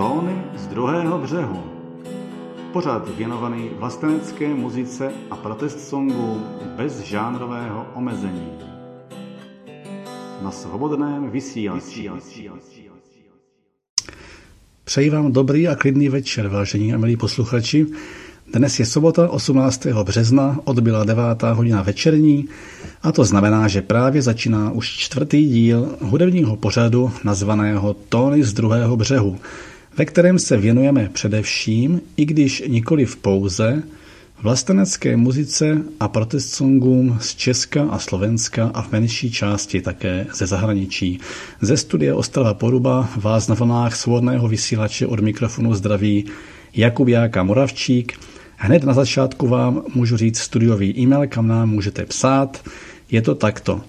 Tóny z druhého břehu. Pořad věnovaný vlastenecké muzice a protest songů bez žánrového omezení. Na svobodném vysílači. Přeji vám dobrý a klidný večer, vážení a milí posluchači. Dnes je sobota 18. března, odbyla 9. hodina večerní a to znamená, že právě začíná už 4. díl hudebního pořadu nazvaného Tóny z druhého břehu, ve kterém se věnujeme především, i když nikoliv pouze, vlastenecké muzice a protest songům z Česka a Slovenska a v menší části také ze zahraničí. Ze studia Ostrava Poruba vás na vlnách svobodného vysílače od mikrofonu zdraví Jakub Jáka Moravčík. Hned na začátku vám můžu říct studiový e-mail, kam nám můžete psát. Je to takto: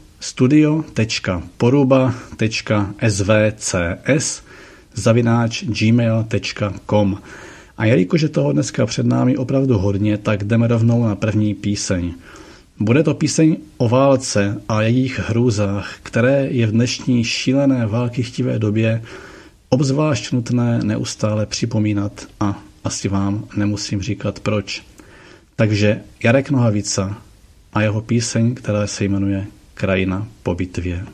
studio.poruba.svcs@gmail.com. A jelikož je toho dneska před námi opravdu hodně, tak jdeme rovnou na první píseň. Bude to píseň o válce a jejich hrůzách, které je v dnešní šílené válkychtivé době obzvlášť nutné neustále připomínat a asi vám nemusím říkat proč. Takže Jarek Nohavica a jeho píseň, která se jmenuje Krajina po bitvě.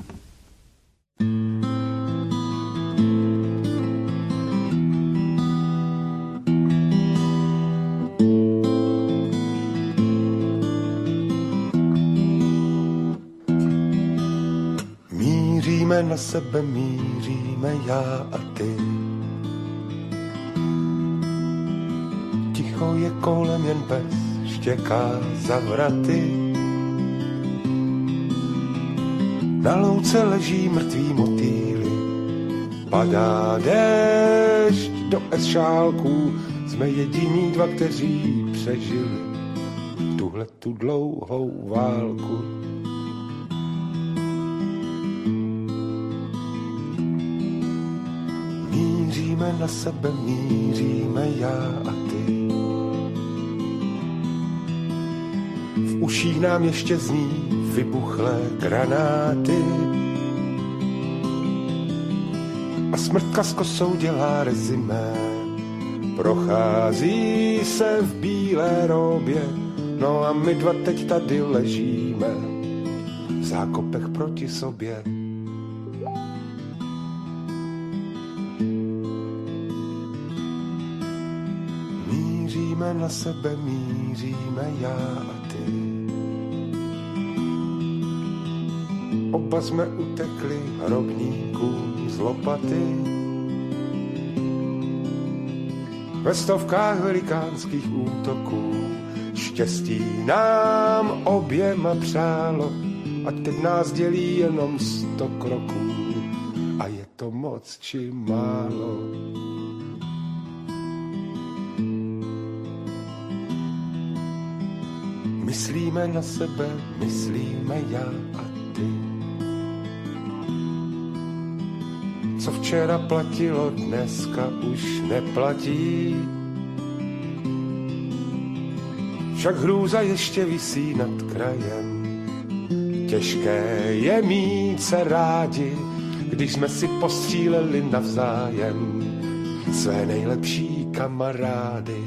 Míříme na sebe, míříme já a ty. Ticho je kolem, jen pes štěká za vraty. Na louce leží mrtví motýly, padá déšť do šálků. Jsme jediní dva, kteří přežili tuhletu dlouhou válku. Míříme na sebe, míříme já a ty. V uších nám ještě zní vybuchlé granáty. A smrtka s kosou dělá rezimé. Prochází se v bílé robě. No a my dva teď tady ležíme v zákopech proti sobě. Míříme na sebe, míříme já a ty. Oba jsme utekli hrobníkům z lopaty. Ve stovkách velikánských útoků štěstí nám oběma přálo. A teď nás dělí jenom 100 kroků. A je to moc či málo. Myslíme na sebe, myslíme já a ty. Co včera platilo, dneska už neplatí. Však hrůza ještě visí nad krajem. Těžké je mít se rádi, když jsme si postříleli navzájem své nejlepší kamarády.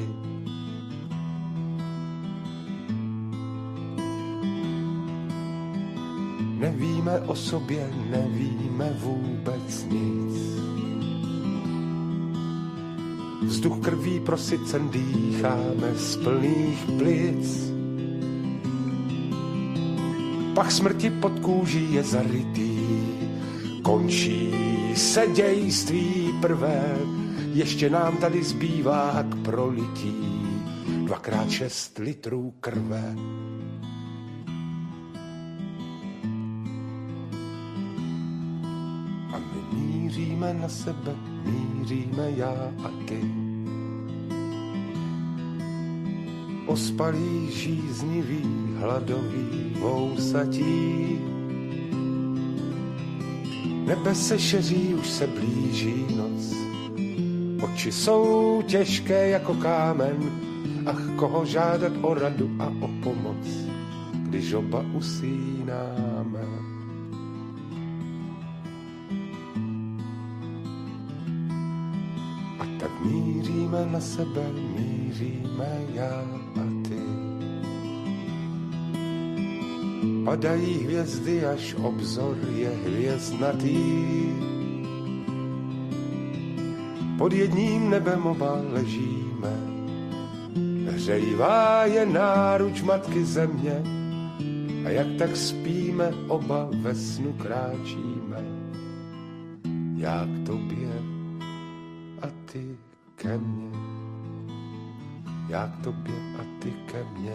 Nevíme o sobě, nevíme vůbec nic. Vzduch krví prosycen dýcháme z plných plic. Pach smrti pod kůží je zarytý. Končí se dějství prvé. Ještě nám tady zbývá k prolití 2x6 litrů krve. Míříme na sebe, míříme já a ty. Ospalí, žíznivý, hladový, vousatí. Nebe se šeří, už se blíží noc. Oči jsou těžké jako kámen. Ach, koho žádat o radu a o pomoc, když oba usínáme. Míříme na sebe, míříme já a ty. Padají hvězdy, až obzor je hvězdnatý. Pod jedním nebem oba ležíme, hřejivá je náruč matky země, a jak tak spíme, oba ve snu kráčíme. Já k tobě a ty ke mně, já k tobě a ty ke mně.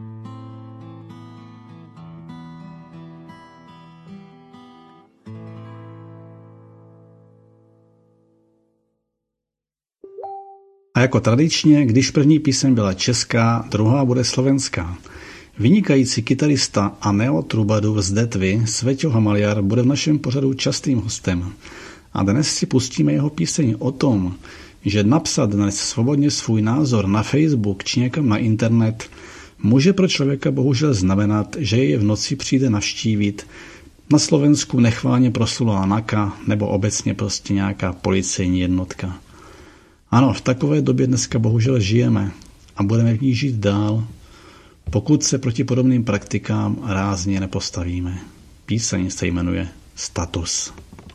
A jako tradičně, když první píseň byla česká, druhá bude slovenská. Vynikající kytarista a neotrubadur z Detvy Sveťo Hamaliar bude v našem pořadu častým hostem. A dnes si pustíme jeho píseň o tom, že napsat dnes svobodně svůj názor na Facebook či někam na internet může pro člověka bohužel znamenat, že je v noci přijde navštívit na Slovensku nechválně proslulá NAKA nebo obecně prostě nějaká policejní jednotka. Ano, v takové době dneska bohužel žijeme a budeme v ní žít dál, pokud se proti podobným praktikám rázně nepostavíme. Píseň se jmenuje Status.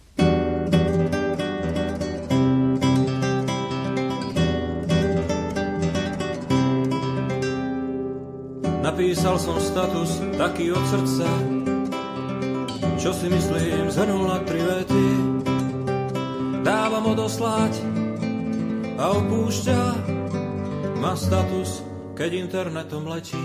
Napísal som status taký od srdca, čo si myslím zhrnul na 3 vety. Dávam odoslať a opúšťa ma status, keď internetom letí.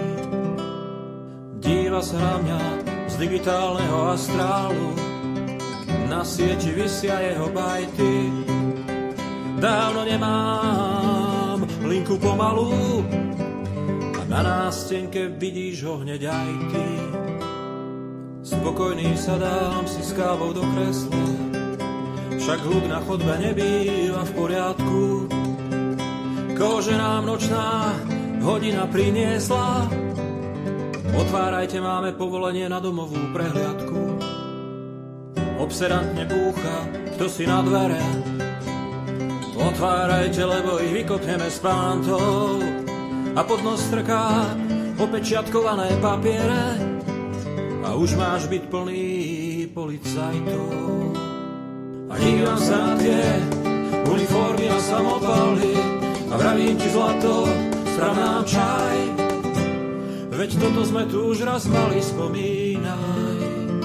Díva sa na mňa z digitálneho astrálu, na sieti vysia jeho bajty. Dávno nemám linku pomalú a na nástenke vidíš ho hneď aj ty. Spokojný sa dám si s kávou do kresla, však hluk na chodbe nebýva v poriadku. Kože nám nočná hodina priniesla, otvárajte, máme povolenie na domovú prehliadku. Obsedantne búcha, kto si na dvere, otvárajte, lebo ich vykopneme s pántou. A pod nos strká opečiatkované papiere a už máš byť plný policajtov. A dívam sa na tie uniformy a samopaly a vravím ti zlato, sprav nám čaj. Veď toto sme tu už raz mali, spomínaj.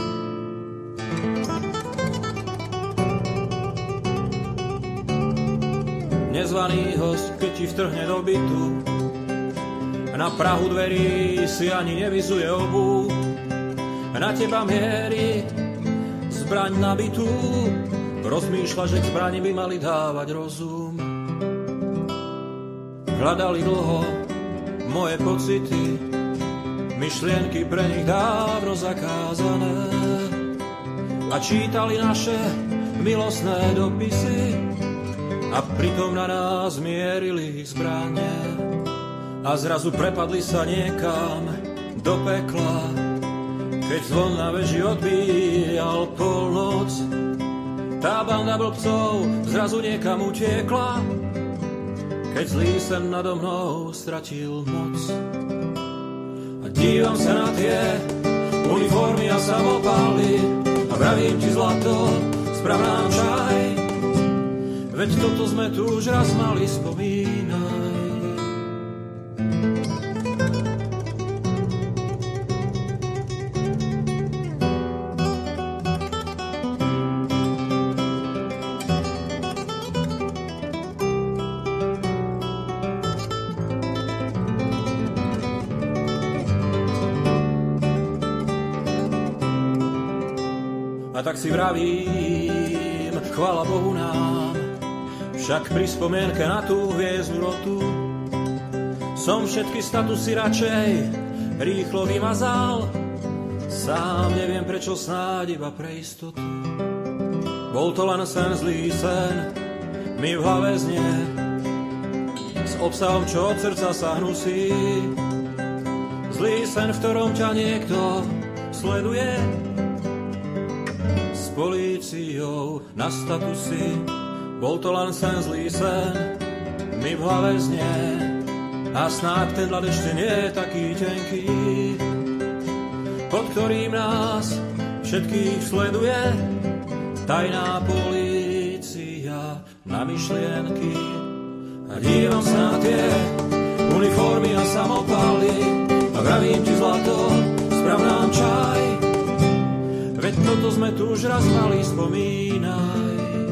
Nezvaný host, keď ti vtrhne do bytu, na prahu dverí si ani nevyzuje obu. Na teba mierí zbraň nabitú, rozmýšľa, že k zbrani by mali dávať rozum. Hľadali dlho moje pocity, myšlienky pre nich dávno zakázané, a čítali naše milostné dopisy a pritom na nás mierili ich zbrane. A zrazu prepadli sa niekam do pekla, keď zvon na veži odbíjal polnoc. Tá banda blbcov zrazu niekam utiekla, keď zlý sen nado mnou stratil moc. A dívam sa na tie uniformy a samopaly a vravím ti zlato, sprav nám čaj. Veď toto sme tu už raz mali, spomínaj. A tak si vravím, chvála Bohu nám, však pri spomienke na tú hviezdnu rotu som všetky statusy radšej rýchlo vymazal. Sám neviem prečo, snáď iba pre istotu. Bol to len sen, zlý sen, mi v hlave znie, s obsahom, čo od srdca sa hnusí. Zlý sen, v ktorom ťa niekto sleduje, políciou na statusy Bol to len sen, zlý sen, mi v hlave znie, a snáď ten ľad ešte nie je taký tenký, pod ktorým nás všetkých sleduje tajná polícia na myšlienky. A dívam sa na tie uniformy a samopaly a vravím ti zlato, sprav nám čaj, veď toto sme tu už raz mali, spomínaj.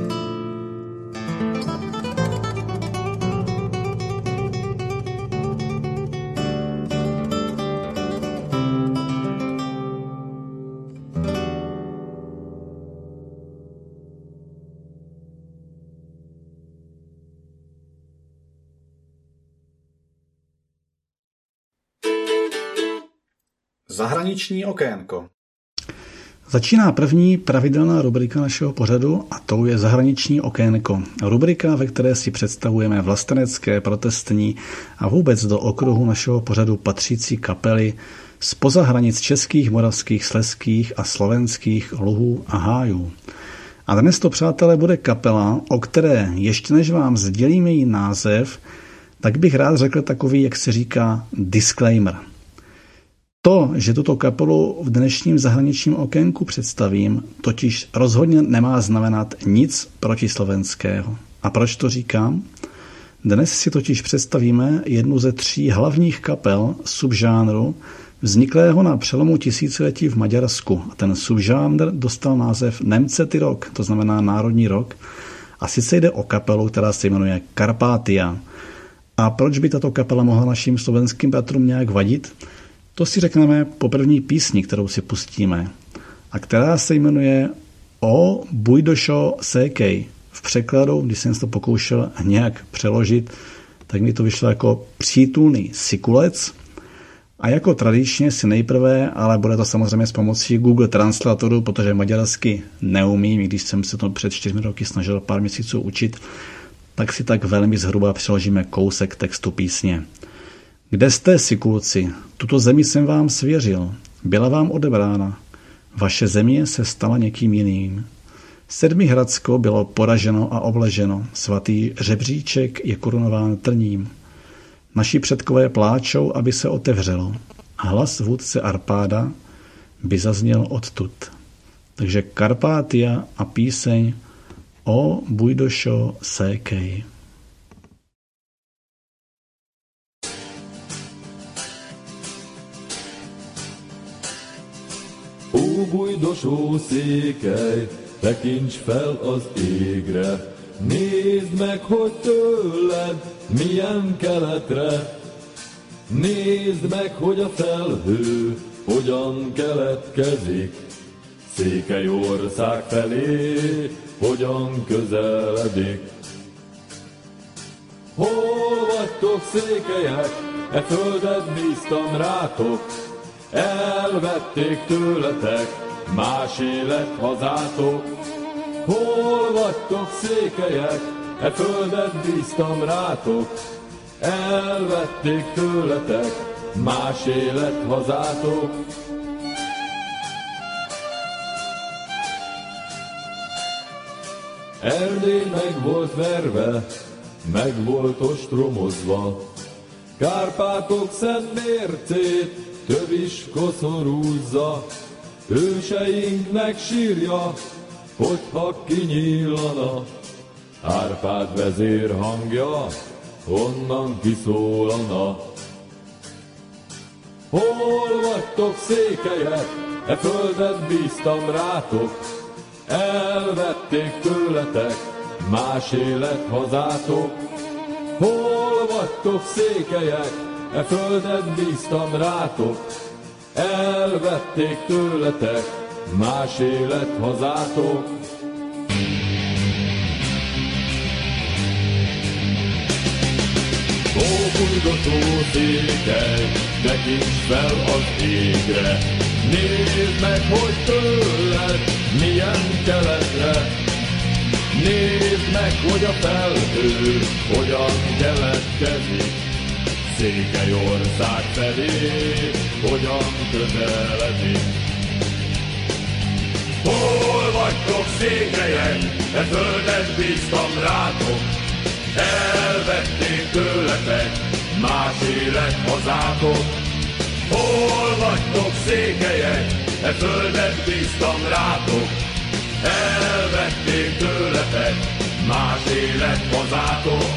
Zahraniční okénko. Začíná první pravidelná rubrika našeho pořadu a tou je Zahraniční okénko. Rubrika, ve které si představujeme vlastenecké, protestní a vůbec do okruhu našeho pořadu patřící kapely zpoza hranic českých, moravských, slezských a slovenských luhů a hájů. A dnes to, přátelé, bude kapela, o které ještě než vám sdělíme její název, tak bych rád řekl takový, jak se říká, disclaimer. To, že tuto kapelu v dnešním zahraničním okénku představím, totiž rozhodně nemá znamenat nic protislovenského. A proč to říkám? Dnes si totiž představíme jednu ze 3 hlavních kapel subžánru vzniklého na přelomu tisíciletí v Maďarsku. A ten subžánr dostal název Nemcety rock, to znamená národní rock. A sice jde o kapelu, která se jmenuje Karpátia. A proč by tato kapela mohla našim slovenským bratrům nějak vadit? To si řekneme po první písni, kterou si pustíme, a která se jmenuje O Bujdošo Sekej. V překladu, když jsem to pokoušel nějak přeložit, tak mi to vyšlo jako přítulný sikulec. A jako tradičně si nejprve, ale bude to samozřejmě s pomocí Google Translatoru, protože maďarsky neumím, i když jsem se to před 4 roky snažil pár měsíců učit, tak si tak velmi zhruba přeložíme kousek textu písně. Kde jste, sikulci? Tuto zemi jsem vám svěřil. Byla vám odebrána. Vaše země se stala někým jiným. Sedmihradsko bylo poraženo a obleženo. Svatý žebříček je korunován trním. Naši předkové pláčou, aby se otevřelo. A hlas vůdce Arpáda by zazněl odtud. Takže Karpátia a píseň O Bujdošo Sekej. Ó, Bújdosó székely, tekints fel az égre, nézd meg, hogy tőled milyen keletre. Nézd meg, hogy a felhő hogyan keletkezik, Székelyország felé hogyan közeledik. Hol vagytok, székelyek, e földet bíztam rátok, elvették tőletek más élet hazátok. Hol vagytok, székelyek, e földet bíztam rátok, elvették tőletek más élet hazátok. Erdély meg volt verve, meg volt ostromozva, Kárpátok szent mércét tövis koszorúzza. Őseinknek sírja, hogyha kinyílana, Árpád vezér hangja, honnan kiszólana. Hol vagytok, székelyek, e földet bíztam rátok, elvették tőletek más élet hazátok. Hol vagytok, székelyek, e földet bíztam rátok, elvették tőletek más élet hazátok. Ó, Bújdosó székely, tekints fel az égre, nézd meg, hogy tőled milyen keletre. Nézd meg, hogy a felhő hogyan keletkezik, Székelyország felé hogyan közeledik. Hol vagytok székelyek, e földet bíztam rátok, elvették tőletek, más élet hazátok. Hol vagytok székelyek, e földet bíztam rátok, elvették tőletek, más élet hazátok.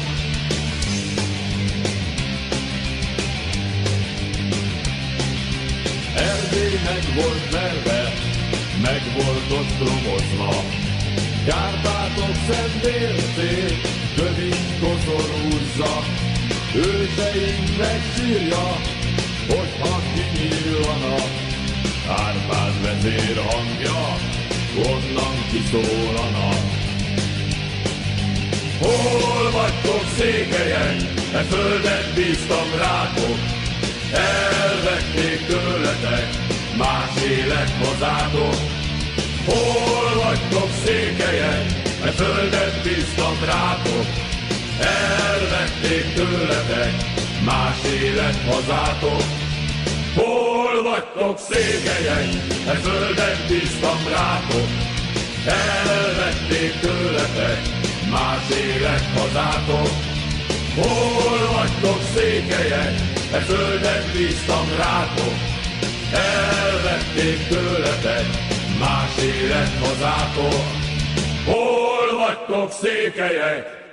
Erdély meg volt verve, meg volt ostromozva, Kárpátok szentérték, kövik koszorúzza, őseinknek sírja, hogyha kinyílana, Árpád vezér hangja, onnan kiszólana. Hol vagytok székelyek, e földet bíztam rátok, elvették tőletek, más élet hazátok. Hol vagytok székelyek, e földet bíztam rátok, elvették tőletek, más élet hazátok. Hol vagytok székelyek, e földet bíztam rátok, elvették tőletek, más élet hazátok. Hol vagytok székelyek, e földet bíztam rátok, elvették tőletek, más élet hazátok. Hol vagytok székelyek?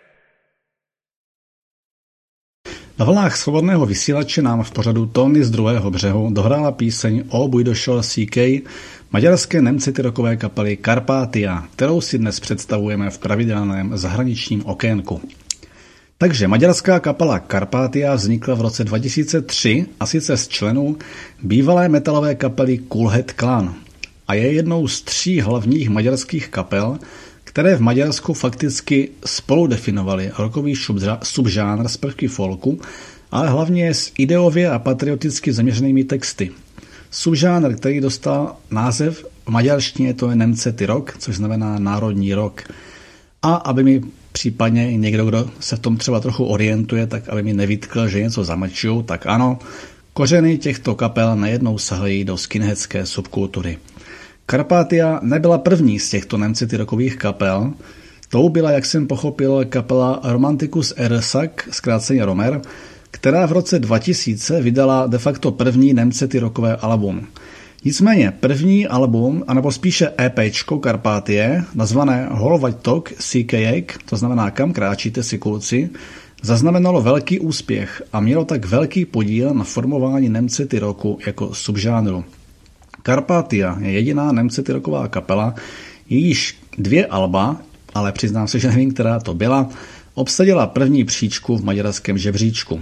Na vlnách Svobodného vysílače nám v pořadu Tóny z druhého břehu dohrála píseň O bůj došel CK maďarské Nemcity rockové kapely Karpatia, kterou si dnes představujeme v pravidelném zahraničním okénku. Takže maďarská kapela Karpatia vznikla v roce 2003 a sice z členů bývalé metalové kapely Coolhead Clan a je jednou z 3 hlavních maďarských kapel, které v Maďarsku fakticky spolu definovaly rockový subžánr z prvky folku, ale hlavně s ideově a patrioticky zaměřenými texty. Subžánr, který dostal název v maďarštině, to je Nemcity rock, což znamená národní rock. A aby mi případně někdo, kdo se v tom třeba trochu orientuje, tak aby mi nevytkl, že něco zamlčuju, tak ano, kořeny těchto kapel najednou sahají do skinheadské subkultury. Karpatia nebyla první z těchto Nemcity rockových kapel, tou byla, jak jsem pochopil, kapela Romanticus Ersak, zkráceně Romer, která v roce 2000 vydala de facto první Nemcity rockové album. Nicméně první album, anebo spíše EPčko Karpatie, nazvané Hol vagytok székelyek, to znamená Kam kráčíte si kluci, zaznamenalo velký úspěch a mělo tak velký podíl na formování Nemcity rocku jako subžánru. Karpatia je jediná Nemcity rocková kapela, jejíž 2 alba, ale přiznám se, že nevím, která to byla, obsadila první příčku v maďarském žebříčku.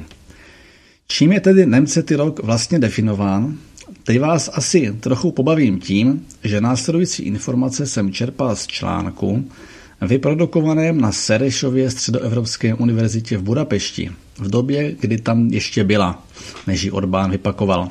Čím je tedy Nemcity rock vlastně definován? Teď vás asi trochu pobavím tím, že následující informace jsem čerpal z článku vyprodukovaném na Serešově Středoevropské univerzitě v Budapešti, v době, kdy tam ještě byla, než ji Orbán vypakoval.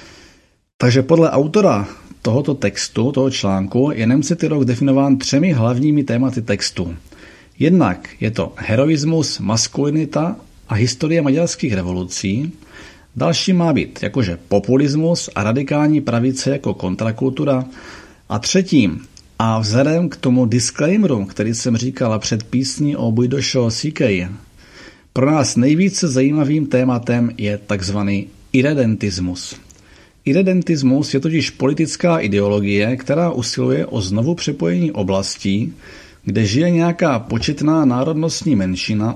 Takže podle autora tohoto textu, toho článku, je Nemcity rock definován 3 hlavními tématy textu. Jednak je to heroismus, maskulinita a historie maďarských revolucí. Další má být jakože populismus a radikální pravice jako kontrakultura. A třetím, a vzhledem k tomu disclaimeru, který jsem říkala před písní O bůj došel CK, pro nás nejvíce zajímavým tématem je takzvaný irredentismus. Irredentismus je totiž politická ideologie, která usiluje o znovu přepojení oblastí, kde žije nějaká početná národnostní menšina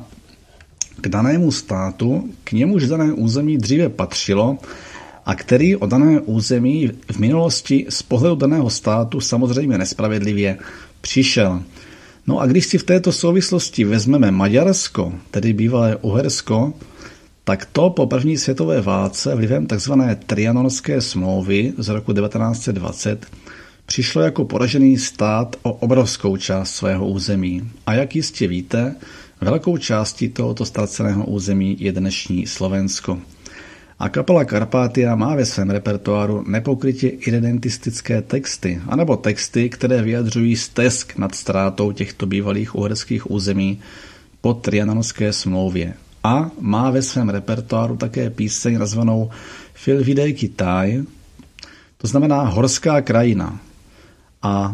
k danému státu, k němuž dané území dříve patřilo a který o dané území v minulosti z pohledu daného státu samozřejmě nespravedlivě přišel. No a když si v této souvislosti vezmeme Maďarsko, tedy bývalé Uhersko, tak to po první světové válce vlivem tzv. Trianonské smlouvy z roku 1920 přišlo jako poražený stát o obrovskou část svého území. A jak jistě víte, velkou částí tohoto ztraceného území je dnešní Slovensko. A kapela Karpatia má ve svém repertoáru nepokrytě irredentistické texty, anebo texty, které vyjadřují stesk nad ztrátou těchto bývalých uherských území po Trianonské smlouvě. A má ve svém repertoáru také píseň nazvanou Félvidéki táj, to znamená horská krajina. A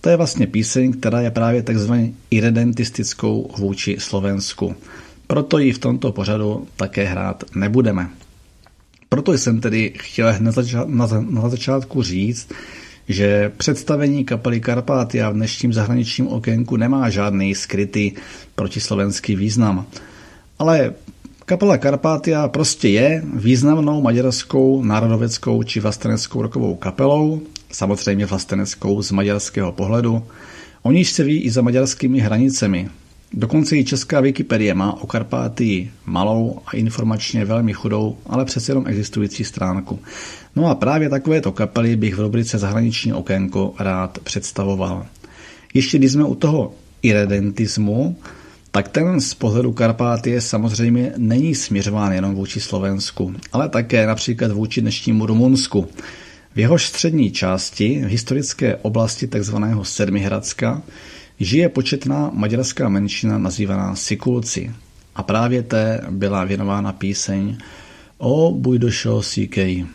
To je vlastně píseň, která je právě takzvaně irredentistickou vůči Slovensku. Proto ji v tomto pořadu také hrát nebudeme. Proto jsem tedy chtěl hned na začátku říct, že představení kapely Karpatia v dnešním zahraničním okénku nemá žádný skrytý protislovenský význam. Ale kapela Karpatia prostě je významnou maďarskou, národoveckou či vlasteneckou rockovou kapelou, samozřejmě vlasteneckou z maďarského pohledu, o níž se ví i za maďarskými hranicemi. Dokonce i česká Wikipedie má o Karpátii malou a informačně velmi chudou, ale přece jenom existující stránku. No a právě takovéto kapely bych v rubrice Zahraniční okénko rád představoval. Ještě když jsme u toho irredentismu, tak ten z pohledu Karpátie samozřejmě není směřován jenom vůči Slovensku, ale také například vůči dnešnímu Rumunsku. V jehož střední části, v historické oblasti tzv. Sedmihradska, žije početná maďarská menšina nazývaná Sikulci. A právě té byla věnována píseň O Bujdošo Sikej.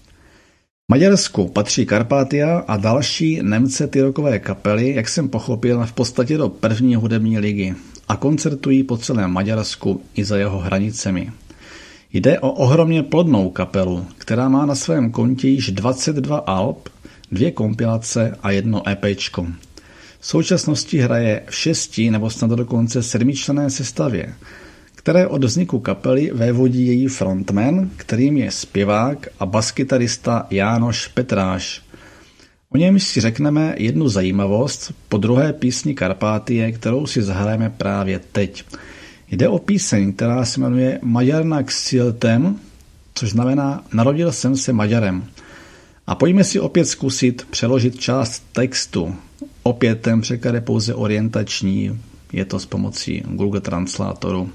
Maďarsku patří Karpatia a další Nemce ty rockové kapely, jak jsem pochopil, v podstatě do první hudební ligy a koncertují po celém Maďarsku i za jeho hranicemi. Jde o ohromně plodnou kapelu, která má na svém kontě již 22 alb, 2 kompilace a 1 EPčko. V současnosti hraje v 6 nebo snad dokonce 7členné sestavě, které od vzniku kapely vévodí její frontman, kterým je zpěvák a baskytarista Jánoš Petráš. O něm si řekneme jednu zajímavost po druhé písni Karpátie, kterou si zahrajeme právě teď. Jde o píseň, která se jmenuje Magyarnak születtem, což znamená Narodil jsem se Maďarem. A pojďme si opět zkusit přeložit část textu. Opět ten překlad je pouze orientační, je to s pomocí Google Translatoru.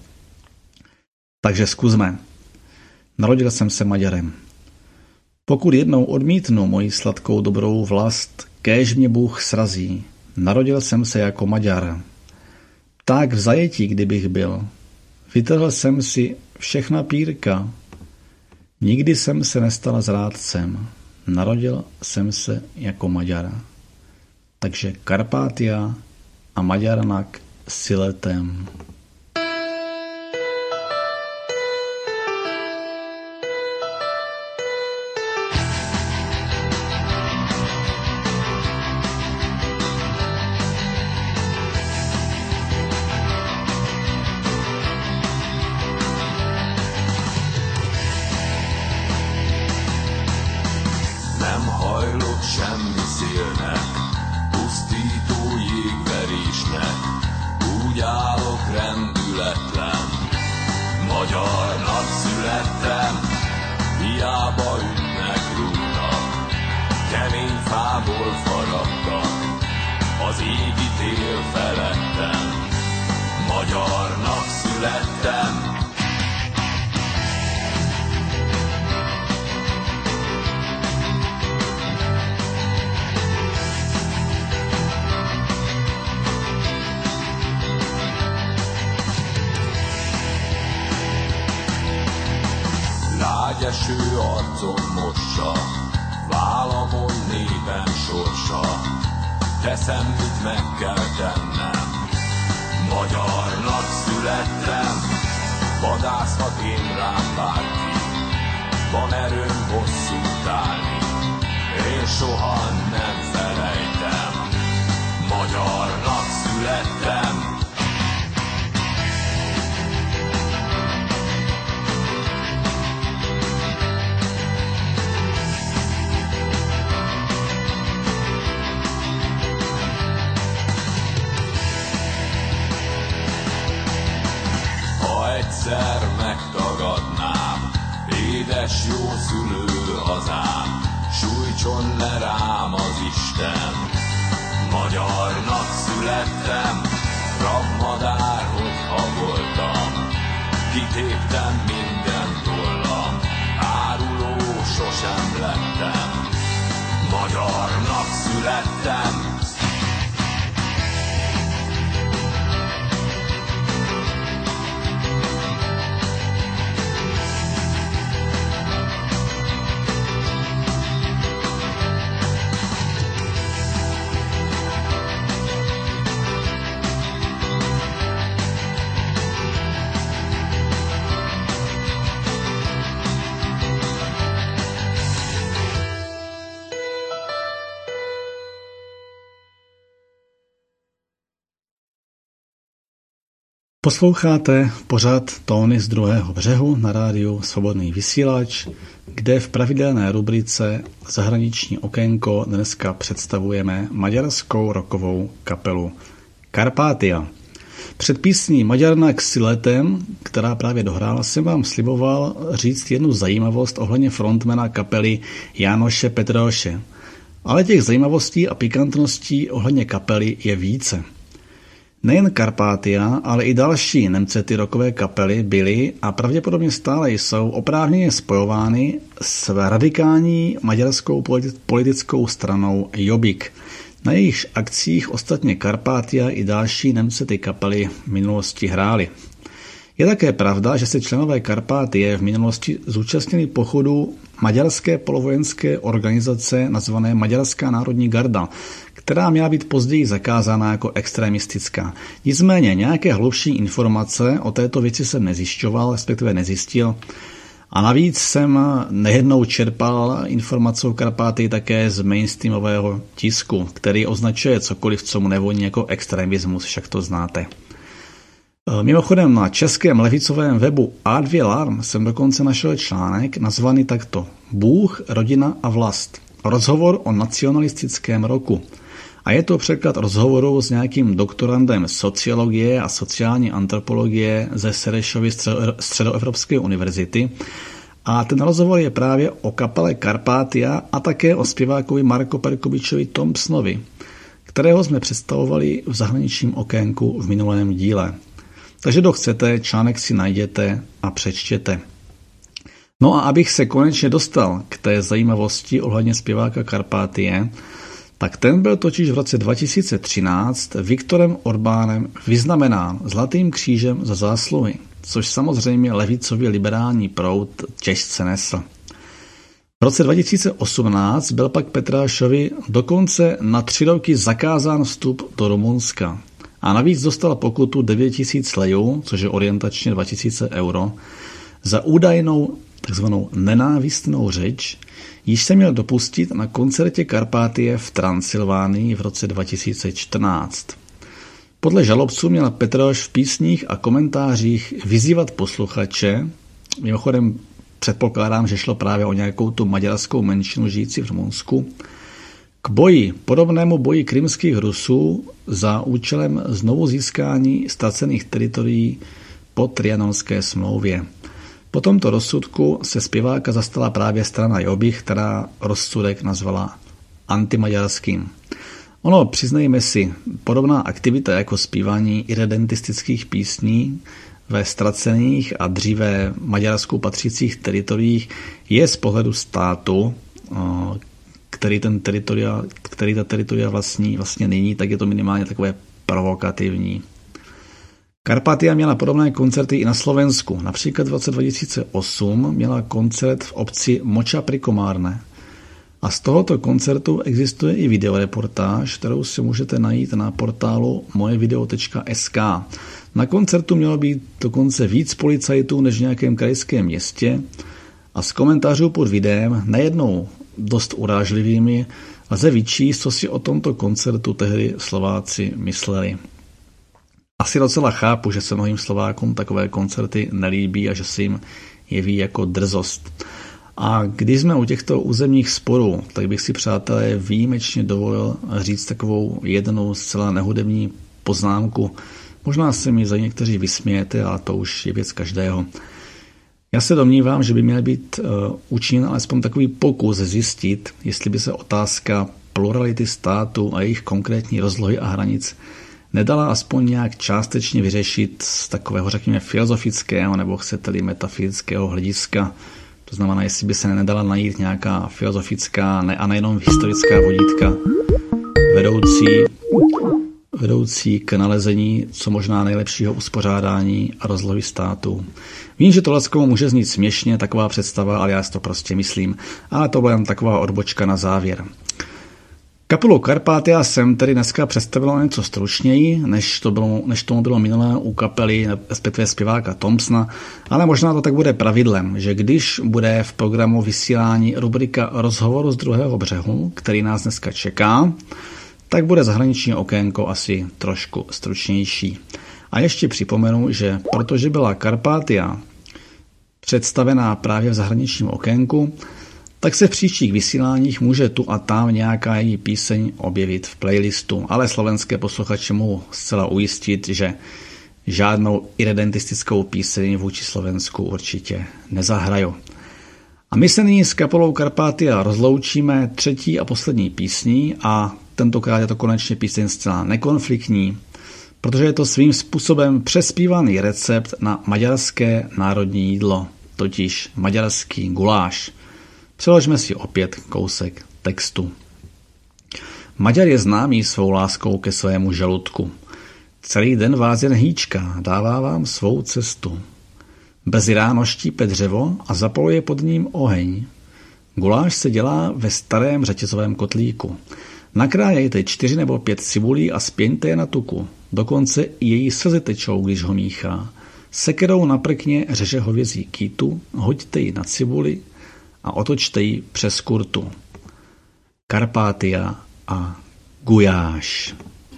Takže zkusme. Narodil jsem se Maďarem. Pokud jednou odmítnu moji sladkou dobrou vlast, kéž mě Bůh srazí. Narodil jsem se jako Maďar. Pták v zajetí, kdybych byl. Vytrhl jsem si všechna pírka. Nikdy jsem se nestal zrádcem. Narodil jsem se jako Maďar. Takže Karpatia a Magyarnak születtem. Nem hajlok semmi szélnek, pusztító jégverésnek, úgy állok rendületlen. Magyarnak születtem, hiába ütnek, rúgnak, kemény fából faragtak, az égi tél felettem. Magyarnak születtem, lágyeső arcom mossa, vállamon néven sorsa, teszem, mit meg kell tennem. Magyarnak születtem, vadászhat én rám bárki, van erőm bosszút állni, én soha nem felejtem. Magyarnak születtem, egyszer megtagadnám, édes jó szülő hazám, sújtson le rám az Isten. Magyarnak születtem, rabmadár, hogyha voltam, kitéptem minden tollam, áruló sosem lettem. Magyarnak születtem, Posloucháte pořad Tóny z druhého břehu na rádiu Svobodný vysílač, kde v pravidelné rubrice Zahraniční okénko dneska představujeme maďarskou rockovou kapelu Karpatia. Před písní Maďarna k Siletem, která právě dohrála, jsem vám sliboval říct jednu zajímavost ohledně frontmana kapely Jánoše Petroše. Ale těch zajímavostí a pikantností ohledně kapely je více. Nejen Karpatia, ale i další nemcety rockové kapely byly a pravděpodobně stále jsou oprávněně spojovány s radikální maďarskou politickou stranou Jobbik. Na jejich akcích ostatně Karpatia i další nemcety kapely v minulosti hrály. Je také pravda, že se členové Karpatie v minulosti zúčastnili pochodu maďarské polovojenské organizace nazvané Maďarská národní garda, která měla být později zakázána jako extremistická. Nicméně nějaké hlubší informace o této věci jsem nezjišťoval, respektive nezjistil. A navíc jsem nejednou čerpal informace o Karpatii také z mainstreamového tisku, který označuje cokoliv, co mu nevoní jako extremismus, však to znáte. Mimochodem na českém levicovém webu A2 Larm jsem dokonce našel článek nazvaný takto: Bůh, rodina a vlast. Rozhovor o nacionalistickém roku. A je to překlad rozhovoru s nějakým doktorandem sociologie a sociální antropologie ze Serešovy Středoevropské univerzity. A ten rozhovor je právě o kapele Karpatia a také o zpěvákovi Marko Perkovičovi Thompsonovi, kterého jsme představovali v zahraničním okénku v minulém díle. Takže kdo chcete, článek si najděte a přečtěte. No a abych se konečně dostal k té zajímavosti ohledně zpěváka Karpatie, tak ten byl totiž v roce 2013 Viktorem Orbánem vyznamenán Zlatým křížem za zásluhy, což samozřejmě levicový liberální proud těžce nesl. V roce 2018 byl pak Petrášovi dokonce na 3 roky zakázán vstup do Rumunska a navíc dostal pokutu 9 000 lejů, což je orientačně 2000 euro, za údajnou takzvanou nenávistnou řeč, již se měl dopustit na koncertě Karpatie v Transylvánii v roce 2014. Podle žalobců měl Petráš v písních a komentářích vyzývat posluchače, mimochodem předpokládám, že šlo právě o nějakou tu maďarskou menšinu žijící v Rumunsku, k boji, podobnému boji krymských Rusů za účelem znovu získání ztracených teritorií po Trianonské smlouvě. Po tomto rozsudku se zpěváka zastala právě strana Jobbik, která rozsudek nazvala antimaďarským. Ono, přiznejme si, podobná aktivita jako zpívání irredentistických písní ve ztracených a dříve Maďarsku patřících teritoriích je z pohledu státu, který ta teritoria vlastně není, tak je to minimálně takové provokativní. Karpatia měla podobné koncerty i na Slovensku. Například v roce 2008 měla koncert v obci Moča pri Komárne. A z tohoto koncertu existuje i videoreportáž, kterou si můžete najít na portálu mojevideo.sk. Na koncertu mělo být dokonce víc policajtů než v nějakém krajském městě a z komentářů pod videem, nejednou dost urážlivými, lze vyčíst, co si o tomto koncertu tehdy Slováci mysleli. Asi docela chápu, že se mnohým Slovákům takové koncerty nelíbí a že se jim jeví jako drzost. A když jsme u těchto územních sporů, tak bych si, přátelé, výjimečně dovolil říct takovou jednou zcela nehudební poznámku. Možná se mi za někteří vysmějete, ale to už je věc každého. Já se domnívám, že by měl být učiněn alespoň takový pokus zjistit, jestli by se otázka plurality státu a jejich konkrétní rozlohy a hranic nedala aspoň nějak částečně vyřešit z takového, řekněme, filozofického nebo chcete-li metafyzického hlediska. To znamená, jestli by se nedala najít nějaká filozofická a nejenom historická vodítka vedoucí k nalezení co možná nejlepšího uspořádání a rozlohy státu. Vím, že to lackomu může znít směšně, taková představa, ale já si to prostě myslím. Ale to byla jen taková odbočka na závěr. Kapelu Karpatia jsem tedy dneska představil něco stručněji, než tomu bylo minulé u kapely, respektive zpěváka Thompsona, ale možná to tak bude pravidlem, že když bude v programu vysílání rubrika Rozhovoru z druhého břehu, který nás dneska čeká, tak bude zahraniční okénko asi trošku stručnější. A ještě připomenu, že protože byla Karpátia představená právě v zahraničním okénku, tak se v příštích vysíláních může tu a tam nějaká její píseň objevit v playlistu, ale slovenské posluchače mohu zcela ujistit, že žádnou irredentistickou píseň vůči Slovensku určitě nezahraju. A my se nyní s kapelou Karpátia rozloučíme třetí a poslední písní a tentokrát je to konečně píseň zcela nekonfliktní, protože je to svým způsobem přespívaný recept na maďarské národní jídlo, totiž maďarský guláš. Přeložme si opět kousek textu. Maďar je známý svou láskou ke svému žaludku. Celý den vás jen hýčka, dává vám svou cestu. Brzy ráno štípe dřevo a zapaluje pod ním oheň. Guláš se dělá ve starém řetězovém kotlíku. Nakrájejte 4 nebo 5 cibulí a spěňte je na tuku. Dokonce i její slzy tečou, když ho míchá. Sekerou na prkně řeže hovězí kýtu, hoďte ji na cibuli a otočte ji přes kurtu. Karpátia a gujáš.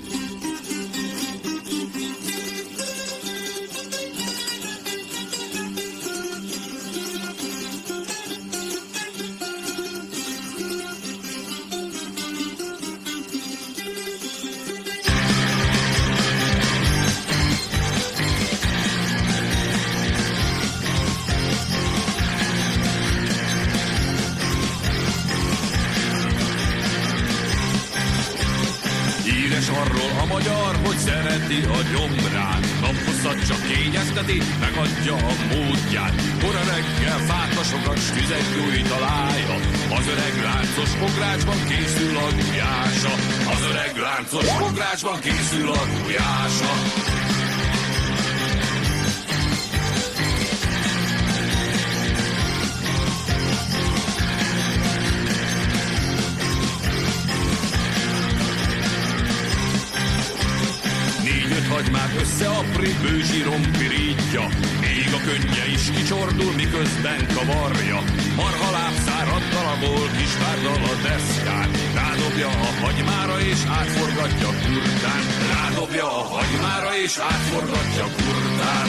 Megadja a módját, kora reggel fákasokat s tüzet gyújt a lája. Az öreg láncos pográcsban készül a gulyása. Az öreg láncos pográcsban készül a gulyása. Hagymát összeapri, bőzsírom pirítja, még a könnye is kicsordul, miközben kavarja. Marhaláb szárad darabol, kis várdal a deszkán, rádobja a hagymára és átforgatja kurtán. Rádobja a hagymára és átforgatja kurtán.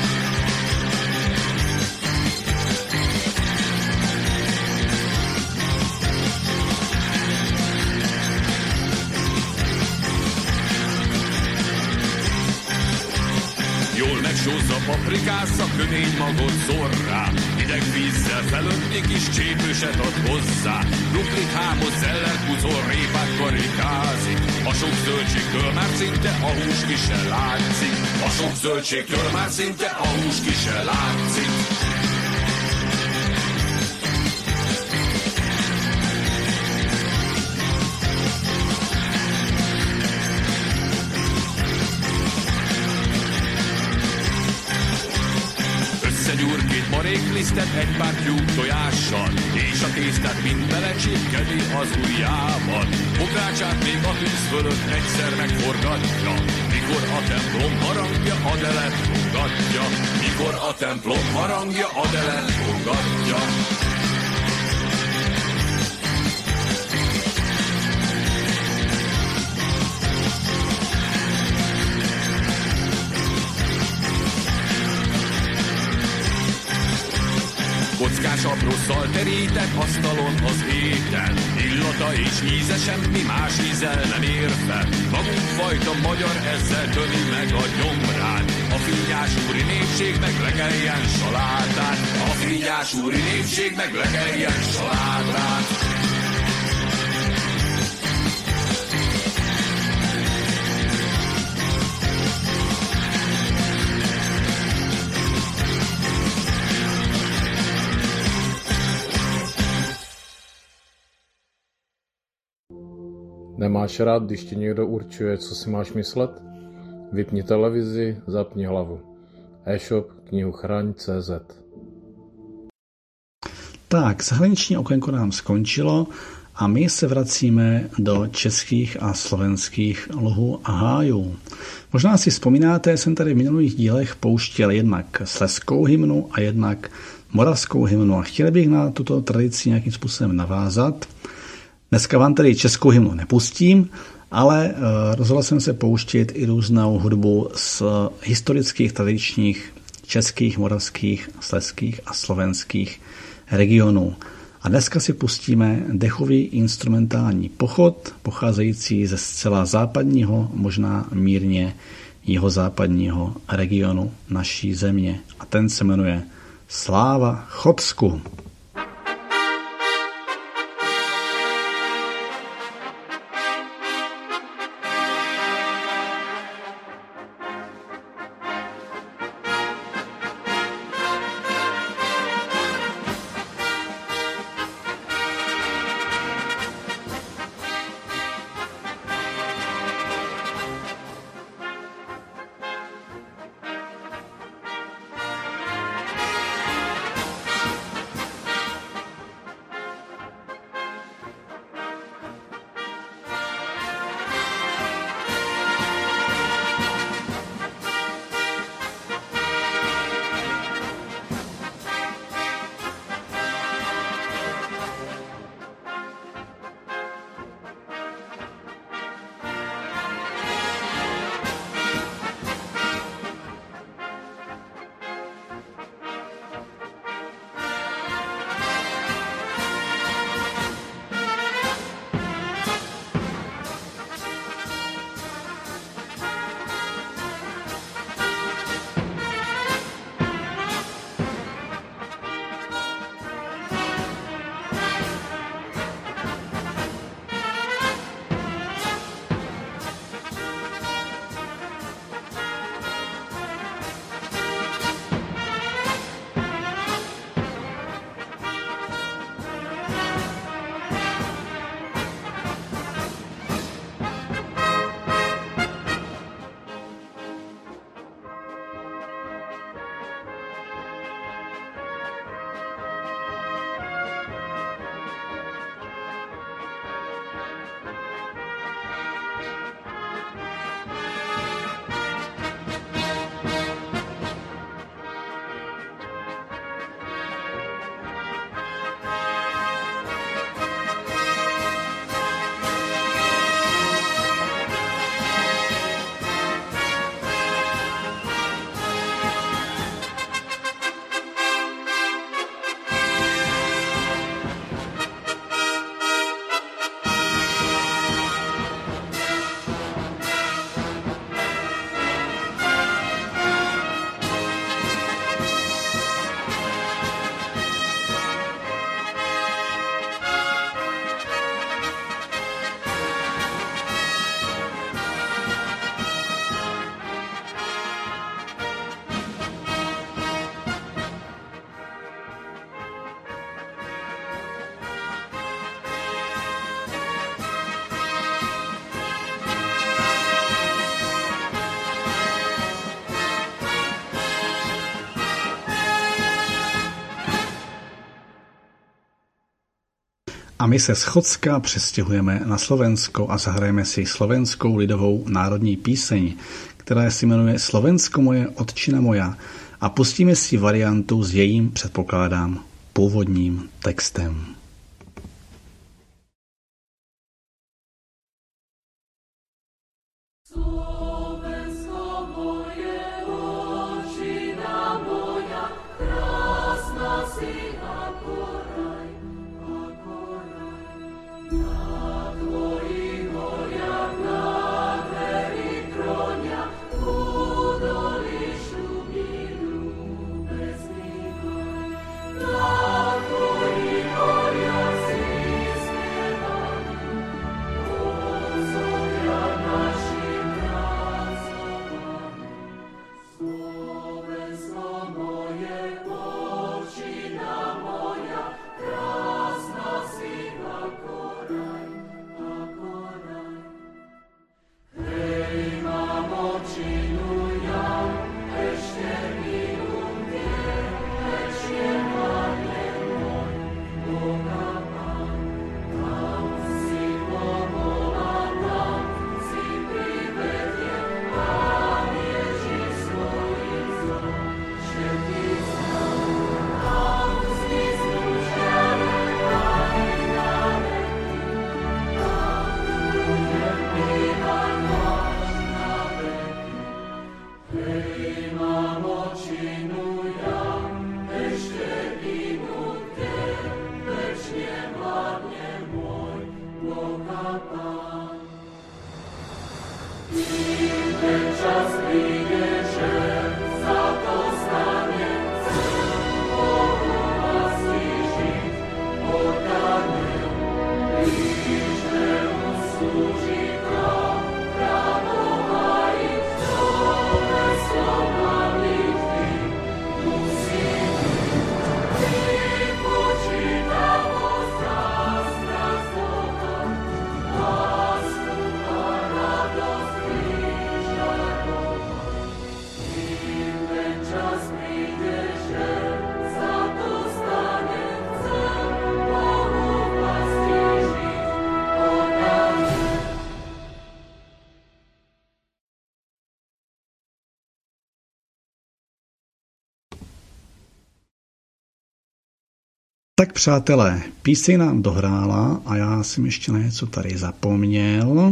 Jól megsózza, paprikásza, kömény magot szorrá. Hideg vízzel felönti, kis csépőset ad hozzá. Krumplit hámoz, zeller kuzol, répát karikázik. A sok zöldségtől már szinte a hús ki se látszik. A sok zöldségtől már szinte a hús ki se látszik. Gyúrkét maréklisztet egy pár tyúk tojással, és a tésztát mind belecsipkedi az ujjával. Bográcsát még a tűz fölött egyszer megforgatja, mikor a templom harangja Adelet fogadja. Mikor a templom harangja Adelet fogadja. Kockás apró szalterített asztalon az étel, illata és íze semmi más ízzel nem ér fel. Magunk fajta magyar ezzel tömi meg a gyomrát, a finnyás úri népség meg legeljen salátát. A finnyás úri népség meg legeljen salátát. Nemáš rád, když ti někdo určuje, co si máš myslet? Vypni televizi, zapni hlavu. E-shop knihu Chraň.cz. Tak, zahraniční okénko nám skončilo a my se vracíme do českých a slovenských lhů a hájů. Možná si vzpomínáte, jsem tady v minulých dílech pouštěl jednak slezskou hymnu a jednak moravskou hymnu a chtěl bych na tuto tradici nějakým způsobem navázat. Dneska vám tady českou hymnu nepustím, ale rozhodl jsem se pouštět i různou hudbu z historických, tradičních českých, moravských, slezských a slovenských regionů. A dneska si pustíme dechový instrumentální pochod, pocházející ze zcela západního, možná mírně jihozápadního regionu naší země. A ten se jmenuje Sláva Chocku. A my se z Chocka přestěhujeme na Slovensko a zahrajeme si slovenskou lidovou národní píseň, která se jmenuje Slovensko moje, otčina moja, a pustíme si variantu s jejím, předpokládám, původním textem. Oh, Tak přátelé, píseň nám dohrála a já jsem ještě na něco tady zapomněl.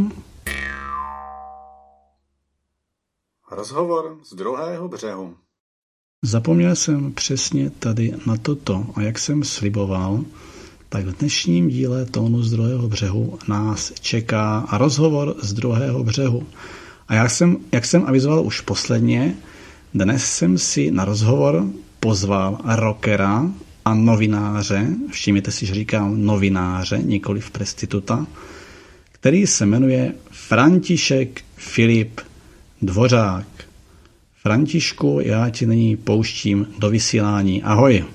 Rozhovor z druhého břehu. Zapomněl jsem přesně tady na toto a jak jsem sliboval, tak v dnešním díle Tónu z druhého břehu nás čeká rozhovor z druhého břehu. A jak jsem avizoval už posledně, dnes jsem si na rozhovor pozval rockera a novináře, všimněte si, že říkám novináře, nikoliv prostituta, který se jmenuje František Filip Dvořák. Františku, já ti nyní pouštím do vysílání. Ahoj.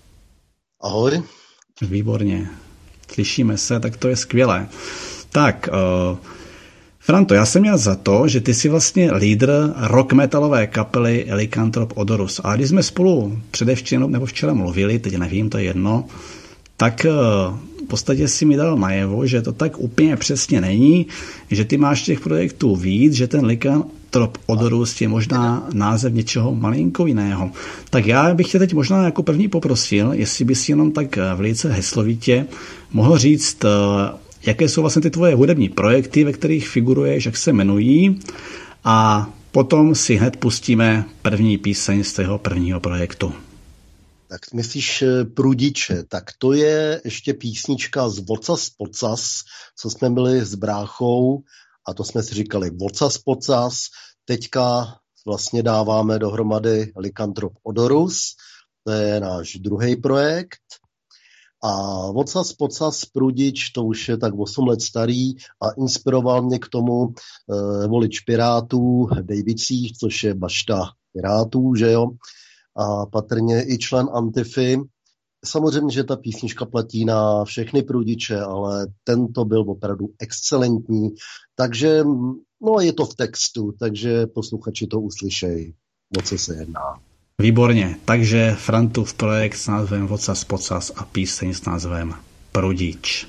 Ahoj. Výborně. Slyšíme se, tak to je skvělé. Tak, Franto, já jsem měl za to, že ty jsi vlastně lídr rock metalové kapely Lycanthrope Odorus. A když jsme spolu předevčerom nebo včera mluvili, teď nevím, to je jedno, tak v podstatě si mi dal najevo, že to tak úplně přesně není, že ty máš těch projektů víc, že ten Lycanthrope Odorus je možná název něčeho malinko jiného. Tak já bych tě teď možná jako první poprosil, jestli bys jenom tak velice heslovitě mohl říct, jaké jsou vlastně ty tvoje hudební projekty, ve kterých figuruješ, jak se jmenují, a potom si hned pustíme první píseň z tého prvního projektu. Tak myslíš Prudiče, tak to je ještě písnička z Vocas Pocas, co jsme byli s bráchou, a to jsme si říkali Vocas Pocas, teďka vlastně dáváme dohromady Lycanthrope Odorus, to je náš druhý projekt. A Vocas Pocas Prudič, to už je tak 8 let starý a inspiroval mě k tomu volič Pirátů v Dejvicích, což je bašta Pirátů, že jo, a patrně i člen Antify. Samozřejmě, že ta písnička platí na všechny Prudiče, ale tento byl opravdu excelentní, takže no, je to v textu, takže posluchači to uslyšejí, o co se jedná. Výborně, takže Frantův projekt s názvem Vocas Pocas a píseň s názvem Prudič.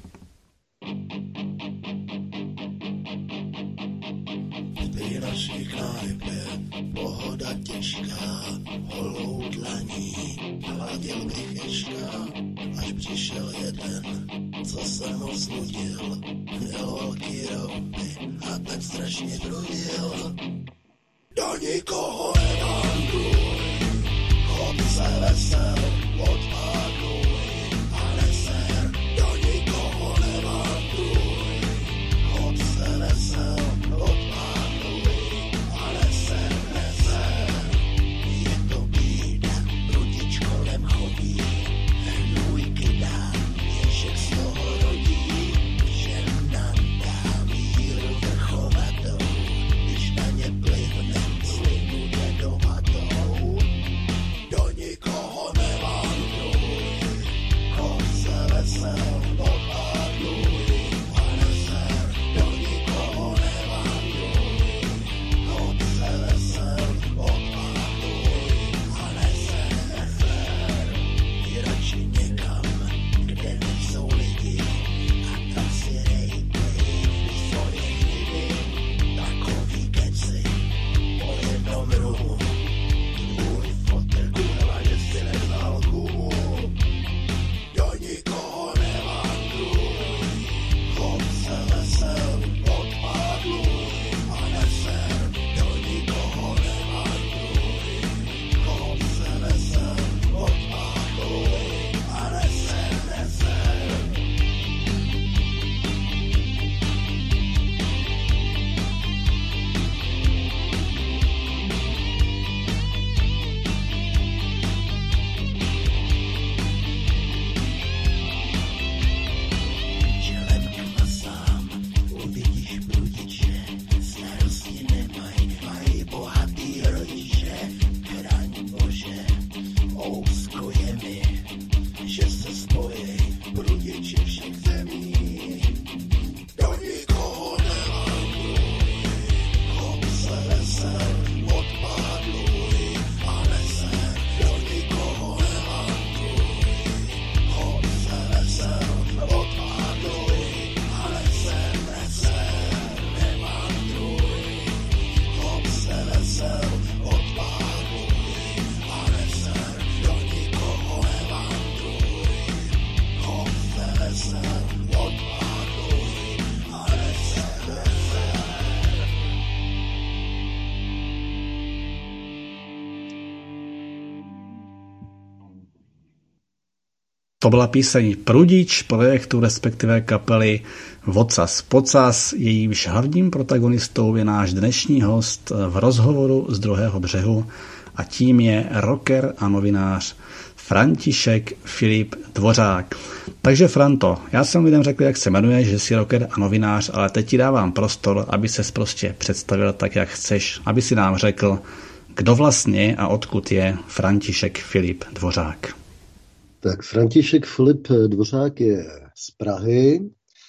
V naší knajpě pohoda těžká, holou dlaní hladil bych ješka, až přišel jeden, co se mu snudil, měl velký rouby a tak strašně prudil. Do nikoho nevanduj, chod se vesel, odpaduj a neser. Do nikoho nevanduj, chod se vesel, odpaduj a neser, neser. Je to bída, Prudič kolem chodí, hnůj kydá, ježek z toho rodí, všem nám dá víru vrchovatou, když na ně plivne. Do nikoho nevanduj, To byla píseň Prudič projektu, respektive kapely Vocas Pocas. Jejímž hlavním protagonistou je náš dnešní host v rozhovoru z Druhého břehu a tím je rocker a novinář František Filip Dvořák. Takže Franto, já jsem lidem řekl, jak se jmenuje, že jsi rocker a novinář, ale teď ti dávám prostor, aby ses prostě představil tak, jak chceš, aby si nám řekl, kdo vlastně a odkud je František Filip Dvořák. Tak František Filip Dvořák je z Prahy.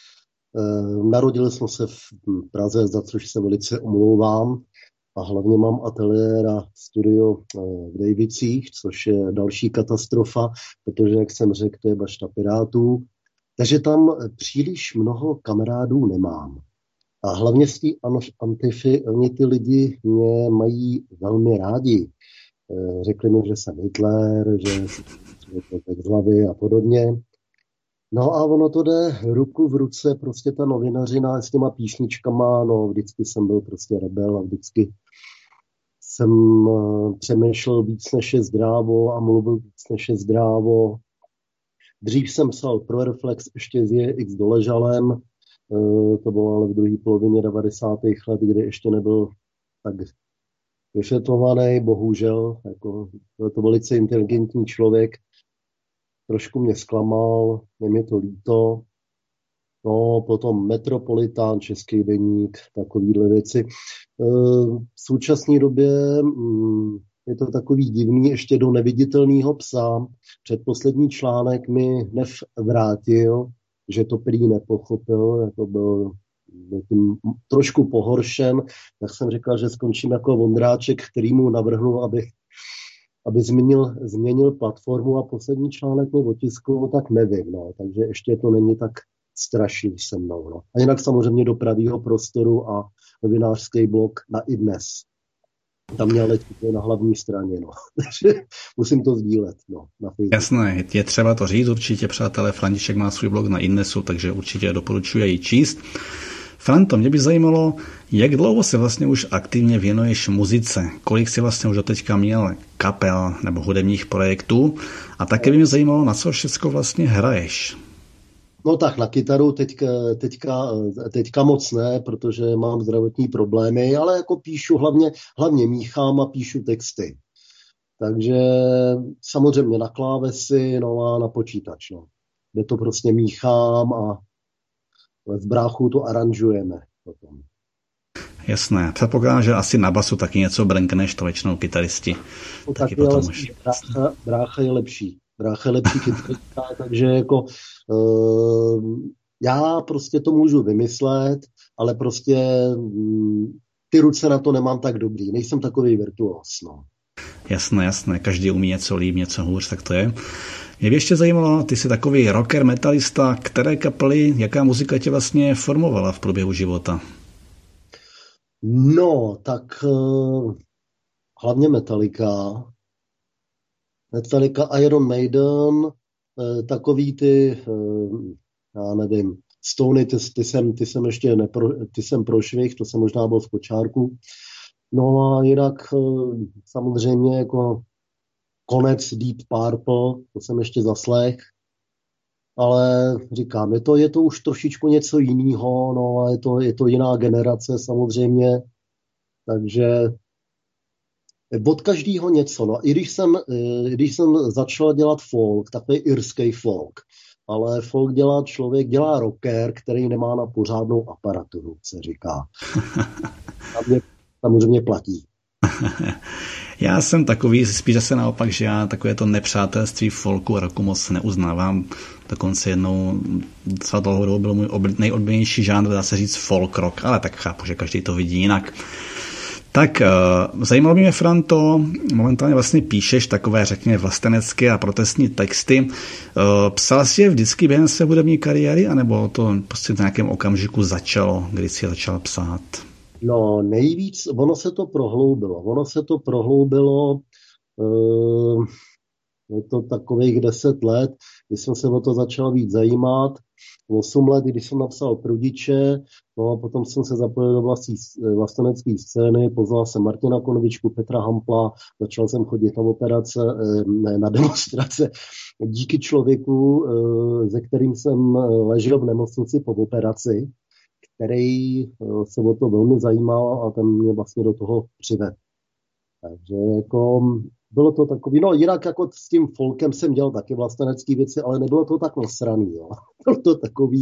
Narodil jsem se v Praze, za což se velice omlouvám. A hlavně mám ateliér a studio v Dejvicích, což je další katastrofa, protože, jak jsem řekl, to je bašta Pirátů. Takže tam příliš mnoho kamarádů nemám. A hlavně z té Antify, oni ty lidi mě mají velmi rádi. Řekli mi, že jsem Hitler, že jsem z hlavy a podobně. No a ono to jde ruku v ruce, prostě ta novinařina s těma písničkama, no vždycky jsem byl prostě rebel a vždycky jsem přemýšlel víc než je zdrávo a mluvil víc než je zdrávo. Dřív jsem psal pro Reflex ještě s JX Doležalem, to bylo ale v druhé polovině 90. let, kdy ještě nebyl tak vyšetřovaný, bohužel, jako, byl to velice inteligentní člověk, trošku mě zklamal, je mi to líto. No, potom Metropolitán, Český deník, takovýhle věci. V současné době je to takový divný, ještě do Neviditelného psa. Předposlední článek mi vrátil, že to prý nepochopil, jako byl tím trošku pohoršen, tak jsem říkal, že skončím jako Vondráček, který mu navrhnul, aby změnil platformu a poslední článek mi otiskl, tak nevím, no. Takže ještě to není tak strašný se mnou. No. A jinak samozřejmě do Pravýho prostoru a novinářský blog na iDnes. Tam měl letět na hlavní straně, no. Takže musím to sdílet, no, na Facebooku. Jasné, je třeba to říct určitě, přátelé, František má svůj blog na iDnesu, takže určitě doporučuji ji číst. Franto, mě by zajímalo, jak dlouho se vlastně už aktivně věnuješ muzice, kolik si vlastně už doteďka měl kapel nebo hudebních projektů a také by mě zajímalo, na co všechno vlastně hraješ. No tak na kytaru teďka moc ne, protože mám zdravotní problémy, ale jako píšu, hlavně míchám a píšu texty. Takže samozřejmě na klávesy, no a na počítač, no. Kde to prostě míchám a s bráchou to aranžujeme potom. Jasné. Předpokládám, že asi na basu taky něco brnkneš, to většinou kytaristi. No, taky potom už. Brácha je lepší kytarista, takže jako já prostě to můžu vymyslet, ale prostě ty ruce na to nemám tak dobrý. Nejsem takový virtuos, no. Jasné. Každý umí něco líp, něco hůř, tak to je. Mě by ještě zajímalo, ty jsi takový rocker, metalista, které kapely, jaká muzika tě vlastně formovala v průběhu života? No, tak hlavně Metallica, Iron Maiden, takový ty, já nevím, Stony, ty jsem ještě ty jsem prošvih, to jsem možná byl v kočárku. No a jinak samozřejmě jako konec Deep Purple, to jsem ještě zaslech, ale říkám, je to už trošičku něco jiného, no a je to jiná generace samozřejmě, takže od každého něco, no. I když jsem začal dělat folk, takový irský folk, ale folk dělá rocker, který nemá na pořádnou aparaturu, se říká. A mě samozřejmě platí. Já jsem takový, spíš zase naopak, že já takové to nepřátelství folku a roku moc neuznávám. Dokonce jednou docela dlouhou dobu byl můj nejoblíbenější žánr, dá se říct folk rock, ale tak chápu, že každý to vidí jinak. Tak zajímalo mě, Franto, momentálně vlastně píšeš takové, řekněme, vlastenecké a protestní texty. Psal jsi je vždycky během své hudební kariéry, anebo to prostě v nějakém okamžiku začalo, kdy jsi začal psát? No nejvíc, ono se to prohloubilo, je to takových 10 let. když jsem se o to začal víc zajímat. 8 let, když jsem napsal Prudiče, no a potom jsem se zapojil do vlastenecké scény, poznal jsem Martina Konvičku, Petra Hampla, začal jsem chodit na demonstrace díky člověku, se kterým jsem ležel v nemocnici po operaci, který se o to velmi zajímal a ten mě vlastně do toho přivedl. Takže jako bylo to takový, no jinak jako s tím folkem jsem dělal taky vlastenecké věci, ale nebylo to tak nasraný, jo. Bylo to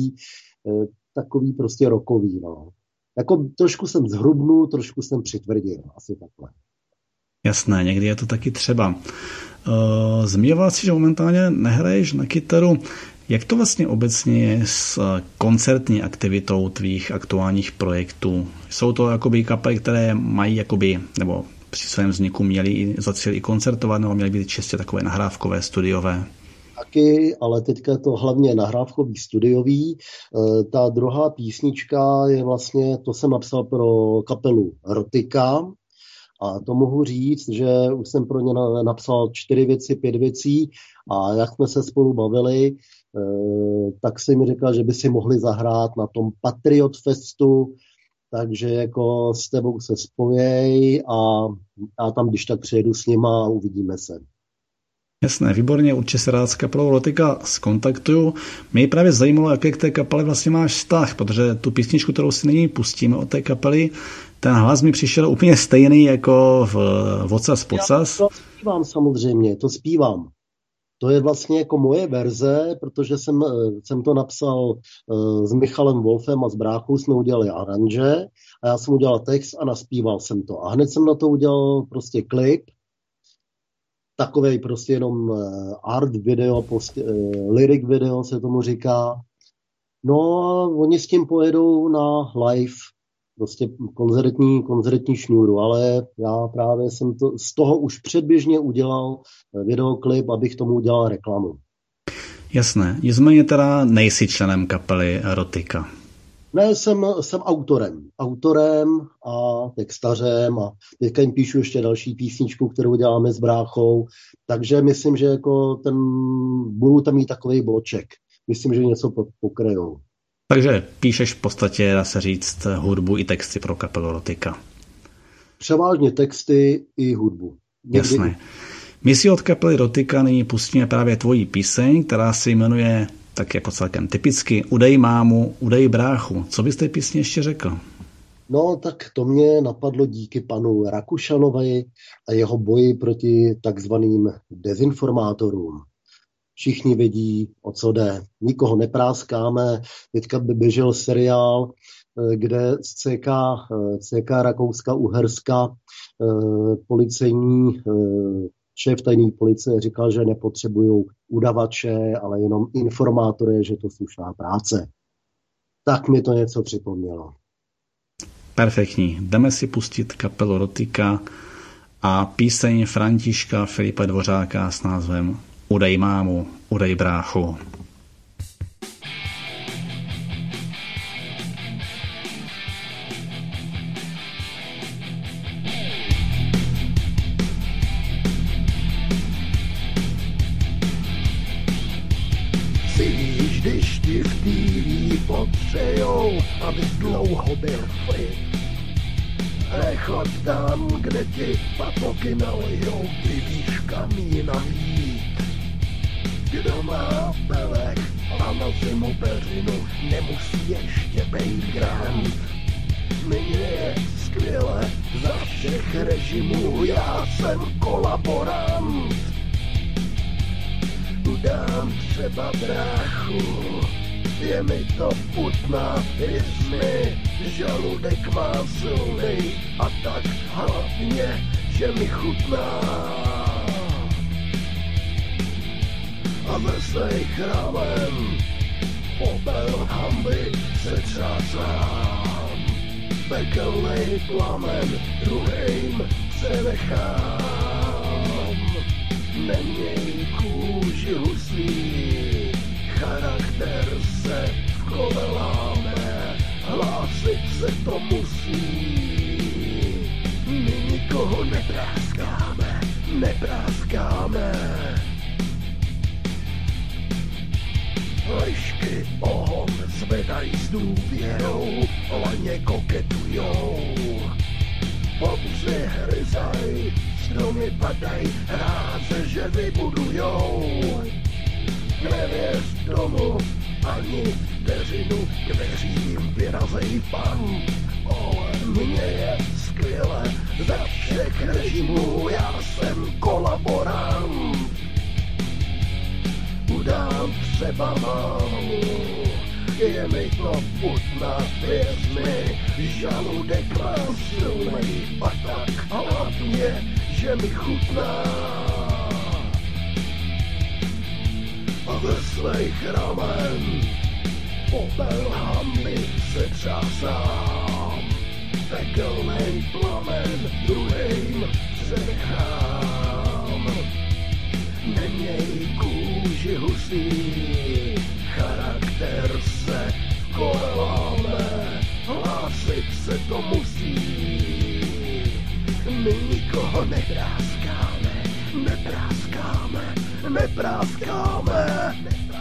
takový prostě rockový, no. Jako trošku jsem zhrubnul, trošku jsem přitvrdil, asi takhle. Jasné, někdy je to taky třeba. Zmiňoval si, že momentálně nehraješ na kytaru. Jak to vlastně obecně je s koncertní aktivitou tvých aktuálních projektů? Jsou to jakoby kapely, které mají jakoby, nebo při svém vzniku měli za cíl i koncertovat, nebo měly být čistě takové nahrávkové, studiové? Taky, ale teďka je to hlavně nahrávkový, studiový. Ta druhá písnička je vlastně, to jsem napsal pro kapelu Rotika a to mohu říct, že už jsem pro ně napsal 4 věci, 5 věcí a jak jsme se spolu bavili, tak si mi říkal, že by si mohli zahrát na tom Patriot Festu, takže jako s tebou se spověj a tam když tak přijedu s nima a uvidíme se. Jasné, výborně, určitě se rád s kapelou Rotika zkontaktuju. Mě právě zajímalo, jaké k té kapele vlastně máš vztah, protože tu písničku, kterou si nyní pustíme od té kapely, ten hlas mi přišel úplně stejný jako v Vocas Pocas. Já to zpívám samozřejmě, to zpívám. To je vlastně jako moje verze, protože jsem to napsal s Michalem Wolfem a s bráchou jsme udělali aranže a já jsem udělal text a naspíval jsem to. A hned jsem na to udělal prostě klip, takovej prostě jenom art video, lyric video se tomu říká. No a oni s tím pojedou na live, prostě koncertní šňůru, ale já právě jsem z toho už předběžně udělal videoklip, abych tomu udělal reklamu. Jasné, nicméně teda nejsi členem kapely Rotika. Ne, jsem autorem a textařem a teďka jim píšu ještě další písničku, kterou děláme s bráchou, takže myslím, že jako budu tam mít takovej bloček. Myslím, že něco pokryjou. Takže píšeš v podstatě, dá se říct, hudbu i texty pro kapelu Rotika. Převážně texty i hudbu. Jasné. My si od kapely Rotika nyní pustíme právě tvoji píseň, která se jmenuje tak jako celkem typicky Udej mámu, udej bráchu. Co bys té písni ještě řekl? No, tak to mě napadlo díky panu Rakušanovi a jeho boji proti takzvaným dezinformátorům. Všichni vědí, o co jde. Nikoho nepráskáme. Teďka by běžel seriál, kde z CK Rakouska-Uherska policejní šéf tajné policie říkal, že nepotřebují udavače, ale jenom informátory, že to je slušná práce. Tak mi to něco připomnělo. Perfektní. Jdeme si pustit kapelu Rotika a píseň Františka Filipa Dvořáka s názvem Udej mámu, udej bráchu. Síš, když ti v TV potřejou, abys dlouho byl fit. Nechoď tam, kde ti patoky nalijou, ty víš, kam jinam jít. Kdo má pelek a na zimu peřinu, nemusí ještě bejt grant. Mně je skvěle za všech režimů, já jsem kolaborant. Udám třeba bráchu, je mi to putná, věř mi, žaludek má silnej a tak hlavně, že mi chutná. A veslej chrálem, popel hamby se třásám. Pekelnej plamen druhým přenechám. Neměj kůži husí, charakter se v kole láme, hlásit se to musí. My nikoho nepráskáme. Lišky ohon zvedají s důvěrou, laně koketujou. Pobři hryzaj, stromy padaj, hráze, že vybudujou. Nevěř tomu, ani vteřinu, k dveřím vyrazej pan. Ale mně je skvěle, za všech režimů já jsem kolaborant. Udám třeba mámu, je mi to putna, věř mi, žaludek má silnej patak, hlavně, že mi chutná. A ze svých ramen popel hamby se třásám. Pekelnej plamen druhým přenechám. Neměj kůži husí, charakter se koláme, hlásit se to musí. My nikoho nepráskáme, nepráskáme, nepráskáme.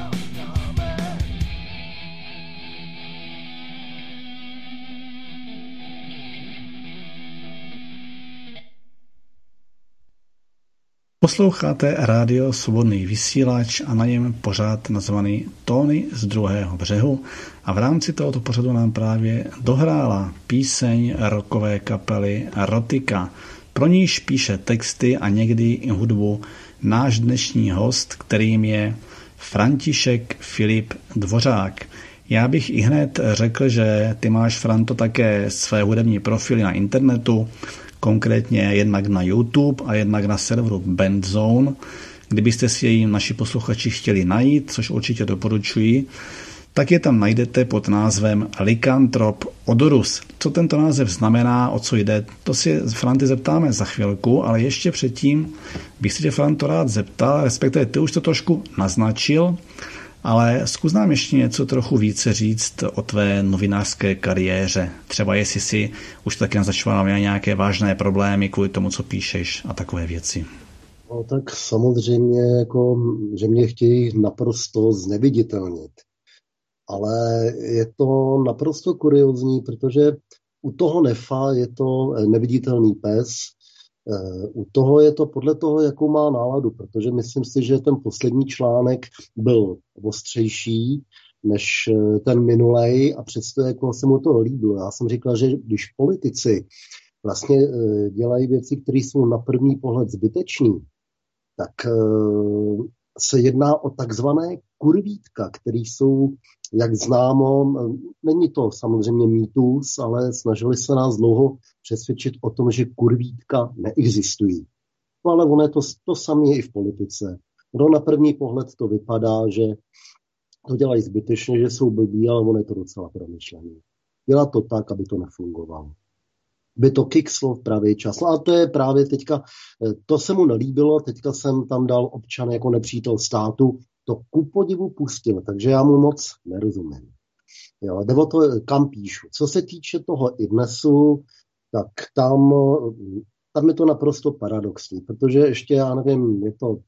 Posloucháte rádio Svobodný vysílač a na něm pořád nazvaný Tóny z druhého břehu a v rámci tohoto pořadu nám právě dohrála píseň rockové kapely Rotika. Pro níž píše texty a někdy i hudbu náš dnešní host, kterým je František Filip Dvořák. Já bych i hned řekl, že ty máš, Franto, také své hudební profily na internetu, konkrétně jednak na YouTube a jednak na serveru Bandzone. Kdybyste si jej naši posluchači chtěli najít, což určitě doporučuji, tak je tam najdete pod názvem Lycantrop Odorus. Co tento název znamená, o co jde, to si Franty zeptáme za chvilku, ale ještě předtím bych si tě, Franto, rád zeptal, respektive ty už to trošku naznačil, ale zkus nám ještě něco trochu více říct o tvé novinářské kariéře. Třeba jestli si už také začala nějaké vážné problémy kvůli tomu, co píšeš a takové věci. No tak samozřejmě, jako, že mě chtějí naprosto zneviditelnit. Ale je to naprosto kuriózní, protože u toho Nefa je to neviditelný pes, u toho je to podle toho, jakou má náladu, protože myslím si, že ten poslední článek byl ostřejší než ten minulej a přesto jako se mu to líbilo. Já jsem říkal, že když politici vlastně dělají věci, které jsou na první pohled zbytečný, tak se jedná o takzvané kurvítka, které jsou, jak známo, není to samozřejmě mýtus, ale snažili se nás dlouho přesvědčit o tom, že kurvítka neexistují. No ale ono je to samé i v politice. No, na první pohled to vypadá, že to dělají zbytečně, že jsou blbí, ale ono je to docela promyšlené. Dělá to tak, aby to nefungovalo. By to kikslo v pravý čas. No a to je právě teďka, to se mu nelíbilo, teďka jsem tam dal občan jako nepřítel státu, to ku podivu pustil, takže já mu moc nerozumím. Jo, nebo to, kam píšu. Co se týče toho iDnesu, tak tam je to naprosto paradoxní, protože ještě, já nevím,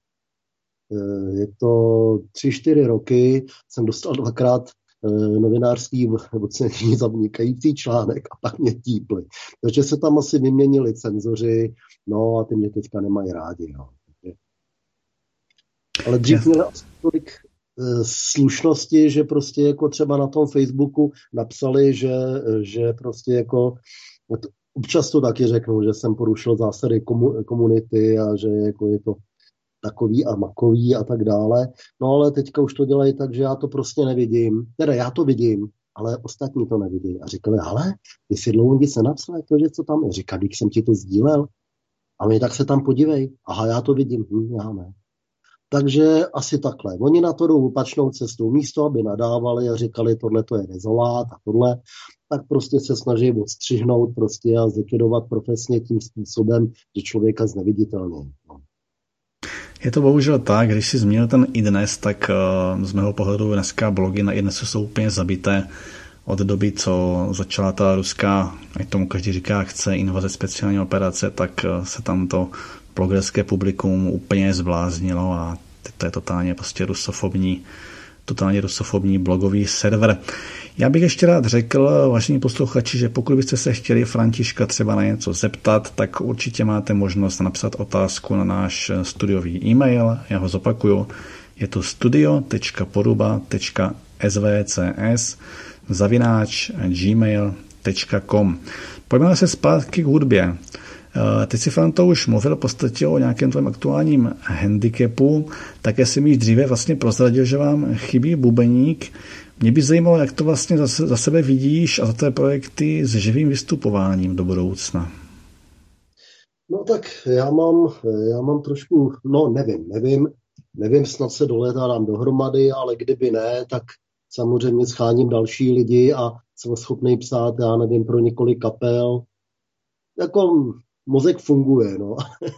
je to 3-4 roky, jsem dostal 2krát novinářský ocenění za vynikající článek a pak mě típli. Takže se tam asi vyměnili cenzoři, no a ty mě teďka nemají rádi. No. Ale dřív měli asi tolik slušnosti, že prostě jako třeba na tom Facebooku napsali, že prostě jako občas to taky řeknou, že jsem porušil zásady komunity a že jako je to takový a makový a tak dále. No ale teďka už to dělají tak, že já to prostě nevidím. Teda já to vidím, ale ostatní to nevidí. A říkali, hele, ty si dlouho nic nenapsal, to, že co tam je. Říkal, když jsem ti to sdílel. A my tak se tam podívej. Aha, já to vidím. Já ne. Takže asi takhle. Oni na to jdou opačnou cestou. Místo, aby nadávali a říkali, tohle to je rezolát a tohle, tak prostě se snaží odstřihnout prostě a zlikvidovat profesně tím způsobem, že člověka zneviditelný. No. Je to bohužel tak, když si zmínil ten iDnes, tak z mého pohledu dneska blogy na iDnesu jsou úplně zabité od doby, co začala ta ruská, ať tomu každý říká, chce invaze speciální operace, tak se tam to blogerské publikum úplně zbláznilo a to je totálně prostě rusofobní totálně rusofobní blogový server. Já bych ještě rád řekl, vážení posluchači, že pokud byste se chtěli Františka třeba na něco zeptat, tak určitě máte možnost napsat otázku na náš studiový e-mail. Já ho zopakuju. Je to studio.poruba.svcs@gmail.com. Pojďme se zpátky k hudbě. Teď si, Franto, už mluvil v podstatě o nějakém tvém aktuálním handicapu, také si mi již dříve vlastně prozradil, že vám chybí bubeník. Mě by zajímalo, jak to vlastně za sebe vidíš a za tvé projekty s živým vystupováním do budoucna. No tak já mám trošku, nevím, snad se do léta dám dohromady, ale kdyby ne, tak samozřejmě scháním další lidi a jsem schopný psát, já nevím, pro několik kapel. Jako mozek funguje, no.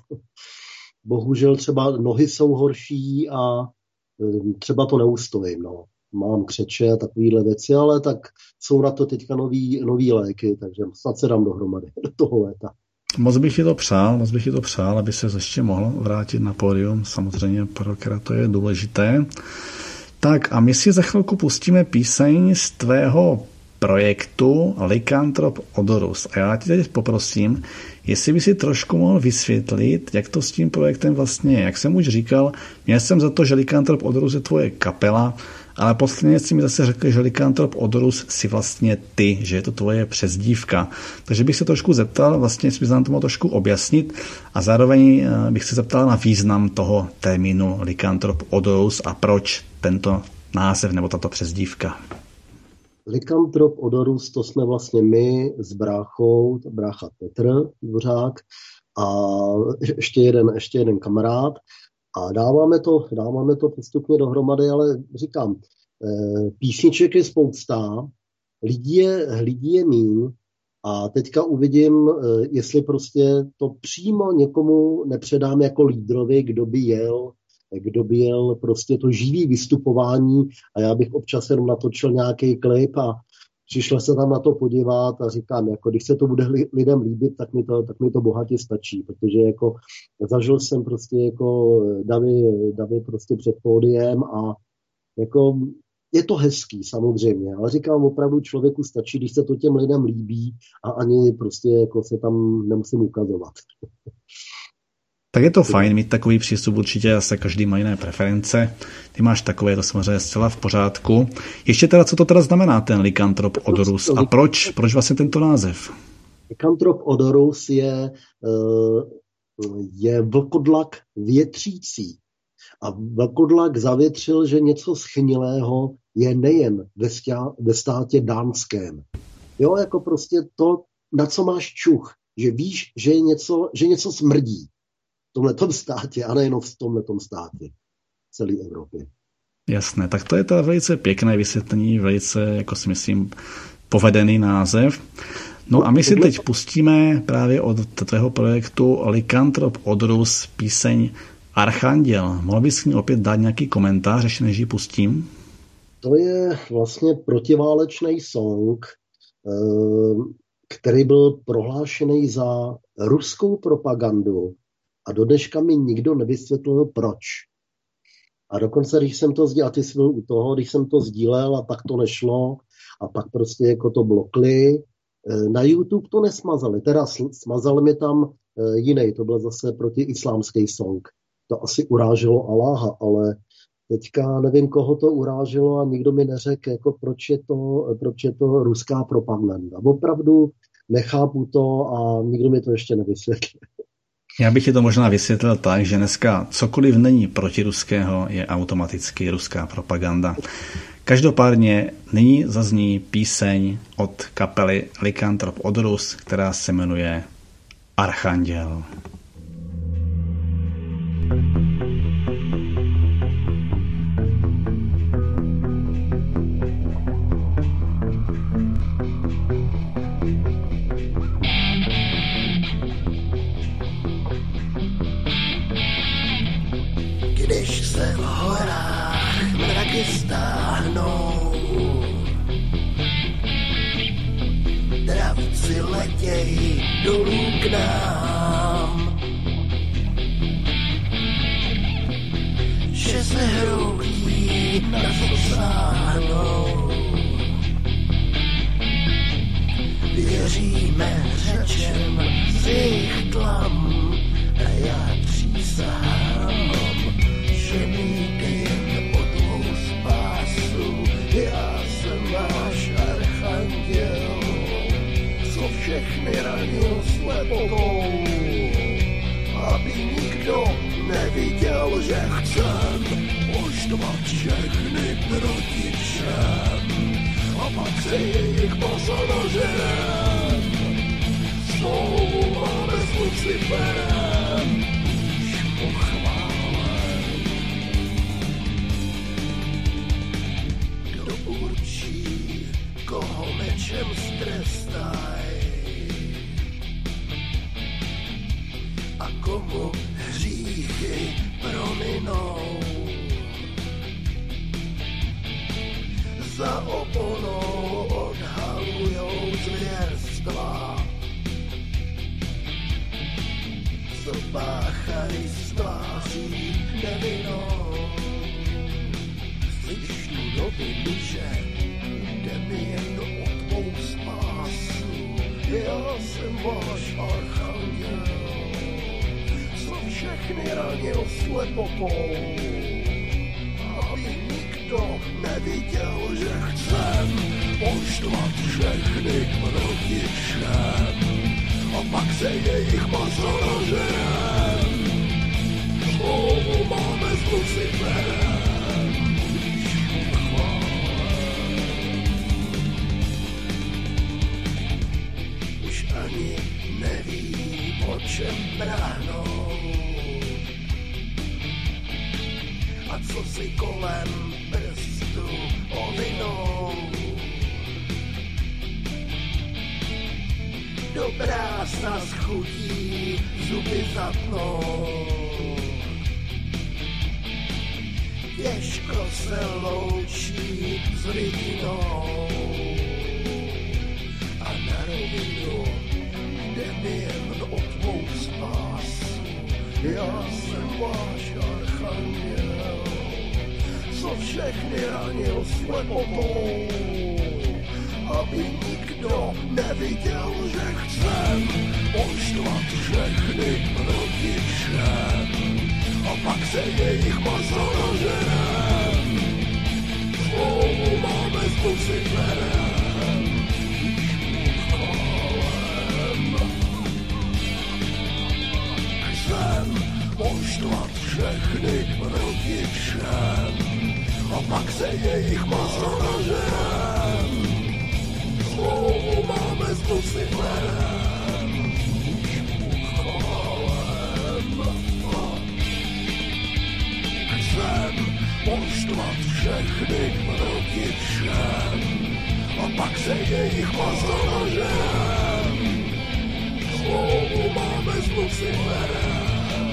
Bohužel třeba nohy jsou horší a třeba to neustojím, no. Mám křeče a takovýhle věci, ale tak jsou na to teďka nový léky, takže snad se dám dohromady do toho léta. Moc bych ti to přál, aby se ještě mohl vrátit na pódium, samozřejmě pro rockera to je důležité. Tak a my si za chvilku pustíme píseň z tvého projektu Lycanthrope Odorus. A já ti teď poprosím, jestli by si trošku mohl vysvětlit, jak to s tím projektem vlastně je. Jak jsem už říkal, měl jsem za to, že Lycanthrope Odorus je tvoje kapela, ale posledně si mi zase řekl, že Lycanthrope Odorus si vlastně ty, že je to tvoje přezdívka. Takže bych se trošku zeptal, vlastně jestli bys nám to mohl trošku objasnit a zároveň bych se zeptal na význam toho termínu Lycanthrope Odorus a proč tento název nebo tato přezdívka. Lycanthrope Odorus, to jsme vlastně my s bráchou, brácha Petr Dvořák a ještě jeden kamarád a dáváme to postupně dohromady, ale říkám, písniček je spousta, lidí je míň a teďka uvidím, jestli prostě to přímo někomu nepředám jako lídrovi, kdo by jel prostě to živý vystupování a já bych občas jenom natočil nějaký klip a přišel se tam na to podívat a říkám, jako když se to bude lidem líbit, tak mi to bohatě stačí, protože jako zažil jsem prostě jako davy prostě před pódiem a jako je to hezký samozřejmě, ale říkám opravdu člověku stačí, když se to těm lidem líbí a ani prostě jako se tam nemusím ukazovat. Tak je to fajn mít takový přístup, určitě zase každý má jiné preference. Ty máš takové, to samozřejmě zcela v pořádku. Ještě teda, co to teda znamená ten Lycanthrope Odorus a proč vlastně tento název? Lycanthrope Odorus je vlkodlak větřící. A vlkodlak zavětřil, že něco schnilého je nejen ve státě dánském. Jo, jako prostě to, na co máš čuch, že víš, že něco smrdí. V tomhletom státě a nejenom v tomhletom státě, v celé Evropě. Jasné, tak to je to velice pěkné vysvětlení, velice, jako si myslím, povedený název. No a my si teď pustíme právě od tvého projektu Lycanthrope Odorus píseň Archanděl. Mohl bys k ní opět dát nějaký komentář, ještě než ji pustím? To je vlastně protiválečný song, který byl prohlášený za ruskou propagandu. A do dneška mi nikdo nevysvětlil, proč. A dokonce, když jsem to sdílel, a ty jsi byl u toho, když jsem to sdílel a pak to nešlo a pak prostě jako to blokli, na YouTube to nesmazali. Teda smazali mi tam jiný, to byl zase protiislámský song. To asi uráželo Aláha, ale teďka nevím, koho to uráželo a nikdo mi neřekl, jako proč je to ruská propaganda. Opravdu nechápu to a nikdo mi to ještě nevysvětlil. Já bych ti to možná vysvětlil tak, že dneska cokoliv není protiruského, je automaticky ruská propaganda. Každopádně nyní zazní píseň od kapely Lycanthrope Odorus, která se jmenuje Archanděl. Když se v horách mraky stáhnou, dravci letějí dolů k nám, že se hroutí neví, na co sáhnou. Věříme řečem z jejich tlam a já přísahám, že mít jen o dvou spásu. Já jsem váš archanděl, co všechny ranil slepotou, aby nikdo neviděl, že chcem poštvat všechny proti všem. A pak se jejich masa nažerem, máme s Luciferem, již pochválen. Kdo určí, koho mečem strestaj a komu hříchy prominou. Za oponou odhalujou zvěrstva, co páchají z tváří nevinnou. Slyš tu noviny, že jde mi jen o tvou spásu. Já jsem váš archanděl, co všechny ranil slepotou, nikdo neviděl, že chcem poštvat všechny proti všem. A pak se jejich masa nažerem, smlouvu máme s Luciferem, již chválen. Už ani neví, o čem práhnou a co si kolem prstu ovinou. Dobrá snad chutí, zuby zatnou, těžko se loučí s lidinou. A na rovinu jde mi jen o tvou spásu. Já jsem váš archanděl, co všechny ranil slepotou, aby nikdo neviděl, že chcem poštvat všechny proti všem. A pak se jejich masa nažerem, smlouvu máme s Luciferem, již chválen. Chcem poštvat všechny proti všem, a pak se jejich masa nažerem, smlouvu máme s Luciferem, již chválen. Chcem poštvat všechny proti všem, a pak se jejich masa nažerem, smlouvu máme s Luciferem.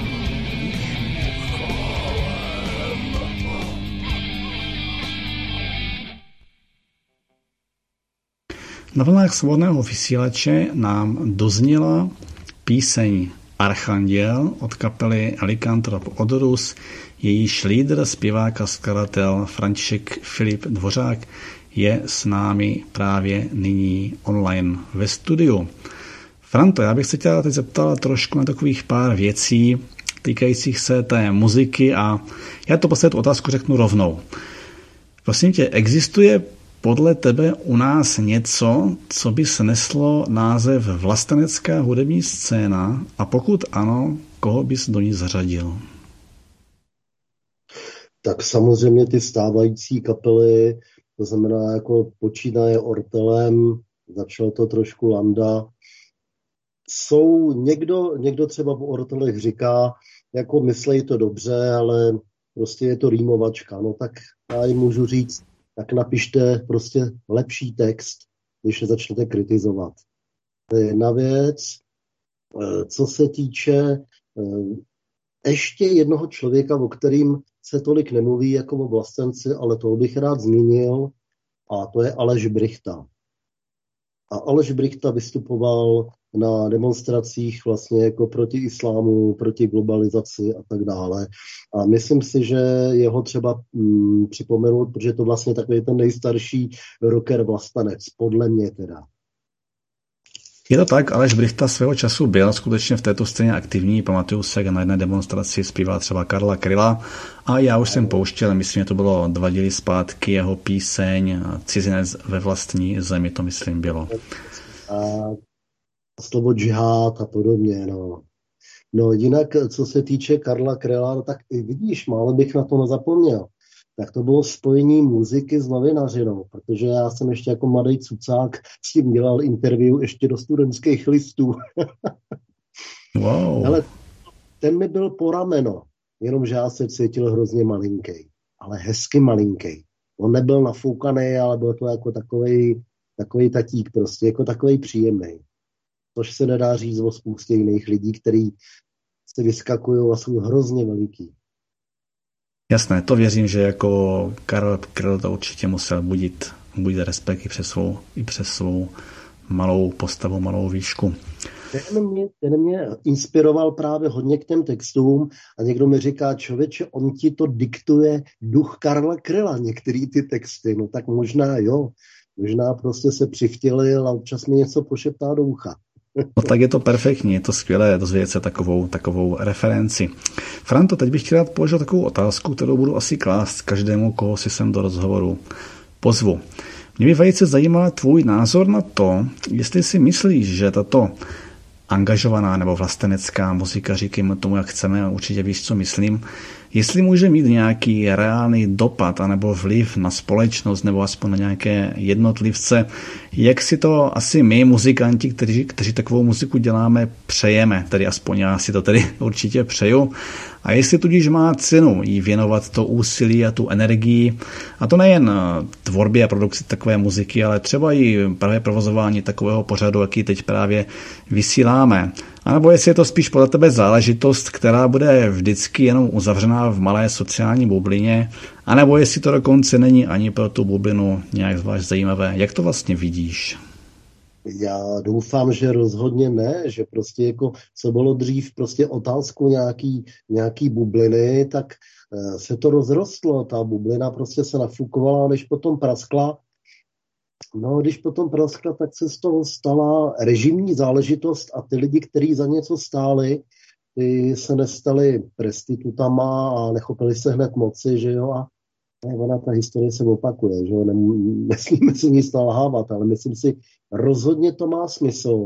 Na vlnách svobodného vysílače nám dozněla píseň Archanděl od kapely Lycanthrope Odorus. Jejíž lídr, zpěvák a skladatel František Filip Dvořák je s námi právě nyní online ve studiu. Franto, já bych se tě teď zeptal trošku na takových pár věcí týkajících se té muziky a já to poslední otázku řeknu rovnou. Prosím tě, existuje podle tebe u nás něco, co by sneslo název vlastenecká hudební scéna a pokud ano, koho bys do ní zařadil? Tak samozřejmě ty stávající kapely, to znamená jako počínaje Ortelem, začalo to trošku Landa, jsou někdo třeba po Ortelech říká, jako myslej to dobře, ale prostě je to rýmovačka, no tak já jim můžu říct, tak napište prostě lepší text, když začnete kritizovat. To je jedna věc. Co se týče ještě jednoho člověka, o kterým se tolik nemluví jako o vlastenci, ale toho bych rád zmínil, a to je Aleš Brychta. A Aleš Brychta vystupoval na demonstracích vlastně jako proti islámu, proti globalizaci a tak dále. A myslím si, že jeho třeba připomenout, protože je to vlastně takový ten nejstarší rocker vlastenec, podle mě teda. Je to tak, Aleš Brychta svého času byl skutečně v této scéně aktivní. Pamatuju se, jak na jedné demonstraci zpíval třeba Karla Kryla a já už jsem pouštěl, myslím, že to bylo 2 díly zpátky, jeho píseň Cizinec ve vlastní zemi, to myslím bylo. A slovo džihad a podobně, no. No jinak, co se týče Karla Kryla, tak i vidíš, málo bych na to nezapomněl. Tak to bylo spojení muziky s novinařinou, protože já jsem ještě jako mladý cucák s tím dělal interview ještě do studentských listů. Wow. Ale ten mi byl po rameno, jenomže já se cítil hrozně malinký, ale hezky malinký. On nebyl nafoukaný, ale byl to jako takovej tatík prostě, jako takovej příjemný. Což se nedá říct o spoustě jiných lidí, kteří se vyskakují a jsou hrozně veliký. Jasné, to věřím, že jako Karel Kryl to určitě musel budit respekt i přes svou malou postavu, malou výšku. Ten mě inspiroval právě hodně k těm textům a někdo mi říká, člověče, on ti to diktuje duch Karla Kryla, některý ty texty, no tak možná jo, možná prostě se přivtělil a občas mi něco pošeptá do ucha. No tak je to perfektní, je to skvělé dozvědět se takovou referenci. Franto, teď bych ti rád položil takovou otázku, kterou budu asi klást každému, koho si sem do rozhovoru pozvu. Mě by velice zajímá tvůj názor na to, jestli si myslíš, že tato angažovaná nebo vlastenecká muzika, říkejme tomu, jak chceme, určitě víš, co myslím, jestli může mít nějaký reálný dopad anebo vliv na společnost nebo aspoň na nějaké jednotlivce, jak si to asi my, muzikanti, kteří takovou muziku děláme, přejeme, tedy aspoň já si to tedy určitě přeju, a jestli tudíž má cenu jí věnovat to úsilí a tu energii, a to nejen tvorbě a produkci takové muziky, ale třeba i právě provozování takového pořadu, jaký teď právě vysíláme. A nebo jestli je to spíš podle tebe záležitost, která bude vždycky jenom uzavřená v malé sociální bublině, anebo jestli to dokonce není ani pro tu bublinu nějak zvlášť zajímavé. Jak to vlastně vidíš? Já doufám, že rozhodně ne, že prostě jako co bylo dřív prostě otázku nějaký bubliny, tak se to rozrostlo, ta bublina prostě se nafukovala, než potom praskla. No, když potom praskla, tak se z toho stala režimní záležitost a ty lidi, kteří za něco stáli, ty se nestali prestitutama a nechopili se hned moci, že jo, a ona ta historie se opakuje, že jo, nesmíme si nic nalhávat, ale myslím si, rozhodně to má smysl,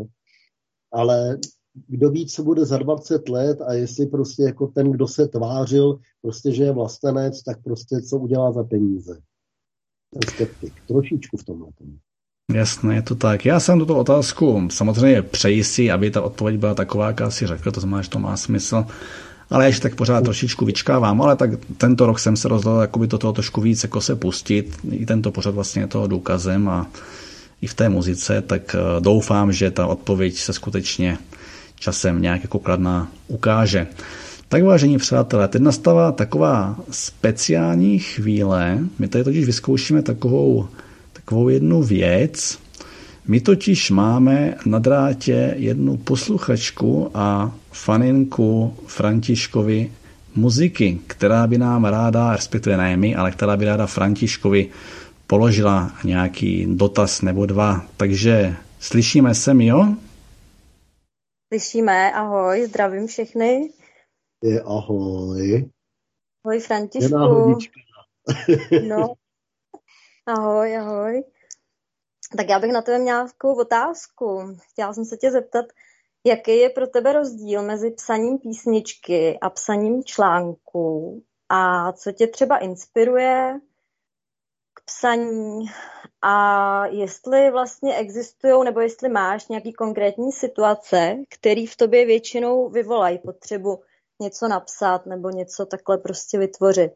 ale kdo ví, co bude za 20 let a jestli prostě jako ten, kdo se tvářil, prostě, že je vlastenec, tak prostě co udělá za peníze. Ten skeptik, trošičku v tomhle. Jasné, je to tak. Já jsem tuto otázku samozřejmě přeji si, aby ta odpověď byla taková, jaká si řekl, to znamená, že to má smysl. Ale já ještě tak pořád trošičku vyčkávám, ale tak tento rok jsem se rozhodl jakoby do toho trošku víc jako se pustit. I tento pořad vlastně je toho důkazem a i v té muzice, tak doufám, že ta odpověď se skutečně časem nějak jako kladná ukáže. Tak vážení přátelé, teď nastává taková speciální chvíle. My tady totiž vyzkoušíme takovou jednu věc. My totiž máme na drátě jednu posluchačku a faninku Františkovi muziky, která by nám ráda, respektive ne my, ale která by ráda Františkovi položila nějaký dotaz nebo dva. Takže slyšíme se, jo? Slyšíme, ahoj, zdravím všechny. Ahoj. Ahoj Františku. No, ahoj. Tak já bych na tebe měla takovou otázku. Chtěla jsem se tě zeptat, jaký je pro tebe rozdíl mezi psaním písničky a psaním článku a co tě třeba inspiruje k psaní a jestli vlastně existují nebo jestli máš nějaký konkrétní situace, které v tobě většinou vyvolají potřebu něco napsat nebo něco takhle prostě vytvořit.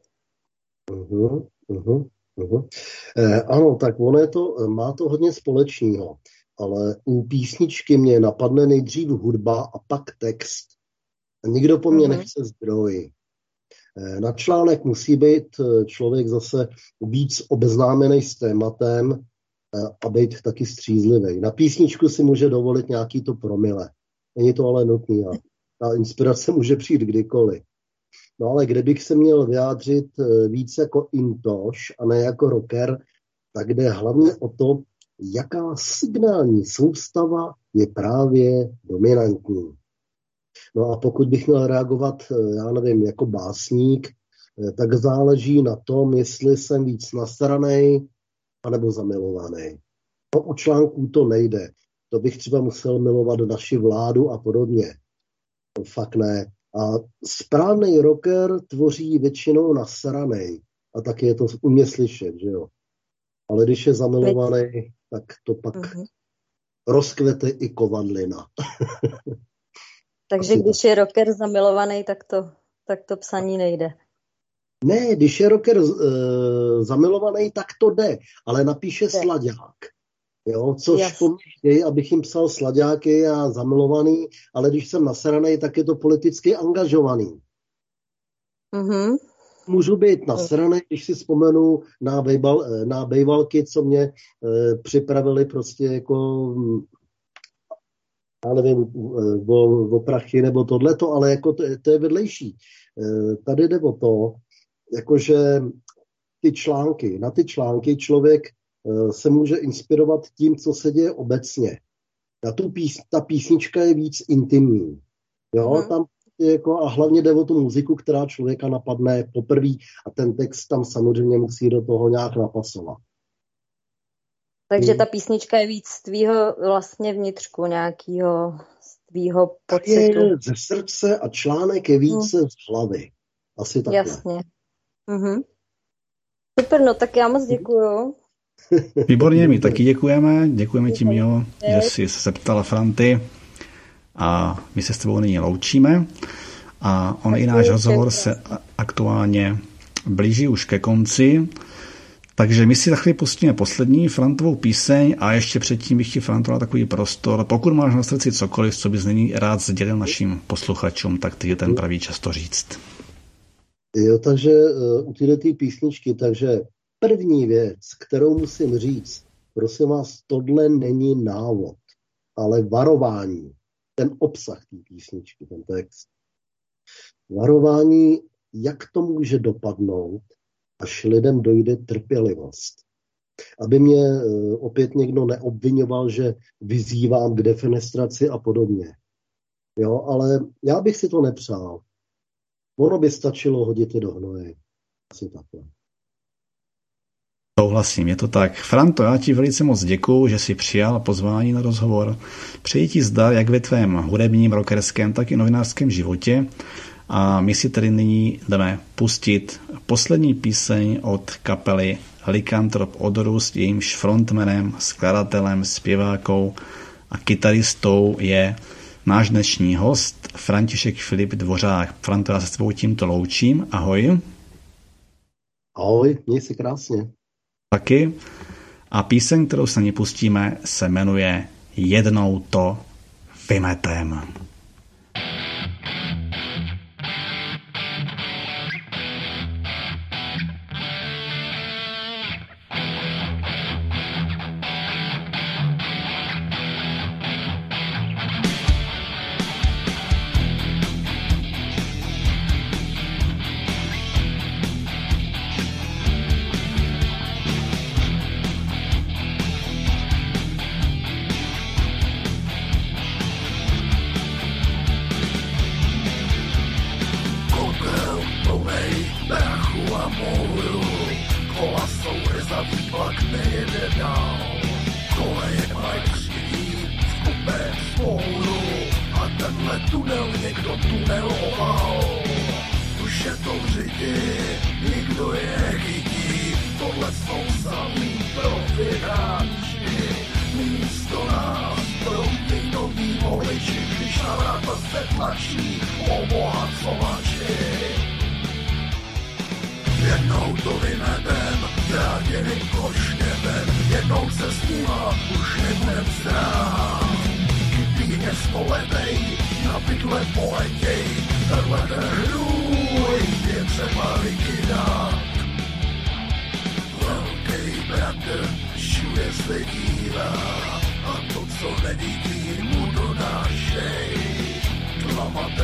Ano, tak ono má to hodně společného, ale u písničky mě napadne nejdřív hudba a pak text. A nikdo po mně nechce zdroj. Na článek musí být člověk zase víc obeznámený s tématem a být taky střízlivý. Na písničku si může dovolit nějaký to promile. Není to ale nutný a ta inspirace může přijít kdykoliv. No ale kdybych se měl vyjádřit víc jako intoš a ne jako rocker, tak jde hlavně o to, jaká signální soustava je právě dominantní. No a pokud bych měl reagovat, já nevím, jako básník, tak záleží na tom, jestli jsem víc nasranej anebo zamilovaný. No, u článků to nejde. To bych třeba musel milovat naši vládu a podobně. To fakt ne. A správný rocker tvoří většinou nasranej. A tak je to u mě slyšet, že jo. Ale když je zamilovaný, tak to pak rozkvete i kovadlina. Takže když je rocker zamilovaný, tak to psaní nejde. Ne, když je rocker zamilovaný, tak to jde, ale napíše slaďák. Jo, což pomůže, abych jim psal slaďáky a zamilovaný, ale když jsem nasranej, tak je to politicky angažovaný. Mm-hmm. Můžu být nasranej, když si vzpomenu na bejvalky, co mě připravili prostě jako, já nevím, o prachy nebo tohleto, ale jako to je vedlejší. Tady jde o to, jakože na ty články člověk se může inspirovat tím, co se děje obecně. Ta písnička je víc intimní. Jo, tam je jako, a hlavně jde o tu muziku, která člověka napadne poprvé a ten text tam samozřejmě musí do toho nějak napasovat. Takže ta písnička je víc z tvýho vlastně vnitřku, nějakýho z tvýho pocitu. Je ze srdce a článek je více z hlavy. Asi takhle. Jasně. Super, no tak já moc děkuju. Výborně, my taky děkujeme. Děkujeme ti, Mio, že jsi se zeptala Franty a my se s tebou nyní loučíme. A on i náš rozhovor se aktuálně blíží už ke konci. Takže my si za chvíli pustíme poslední Frantovou píseň a ještě předtím bych ti, Franto, dal takový prostor. Pokud máš na srdci cokoliv, co bys nyní rád sdělil našim posluchačům, tak ty je ten pravý čas to říct. Jo, takže u této písničky, takže první věc, kterou musím říct, prosím vás, tohle není návod, ale varování, ten obsah té písničky, ten text. Varování, jak to může dopadnout, až lidem dojde trpělivost. Aby mě opět někdo neobvinoval, že vyzývám k defenestraci a podobně. Jo, ale já bych si to nepřál. Ono by stačilo hodit je do hnoje. Asi takhle. Souhlasím, je to tak. Franto, já ti velice moc děkuju, že jsi přijal pozvání na rozhovor. Přeji ti zdar jak ve tvém hudebním, rockerském, tak i novinářském životě. A my si tedy nyní jdeme pustit poslední píseň od kapely Lycanthrope Odorus, jejímž frontmanem, skladatelem, zpěvákou a kytaristou je náš dnešní host František Filip Dvořák. Franto, já se s tebou tímto loučím. Ahoj. Ahoj, měj se krásně. Taky. A píseň, kterou se ní pustíme, se jmenuje Jednou to vymetem. Velký bratr všude svět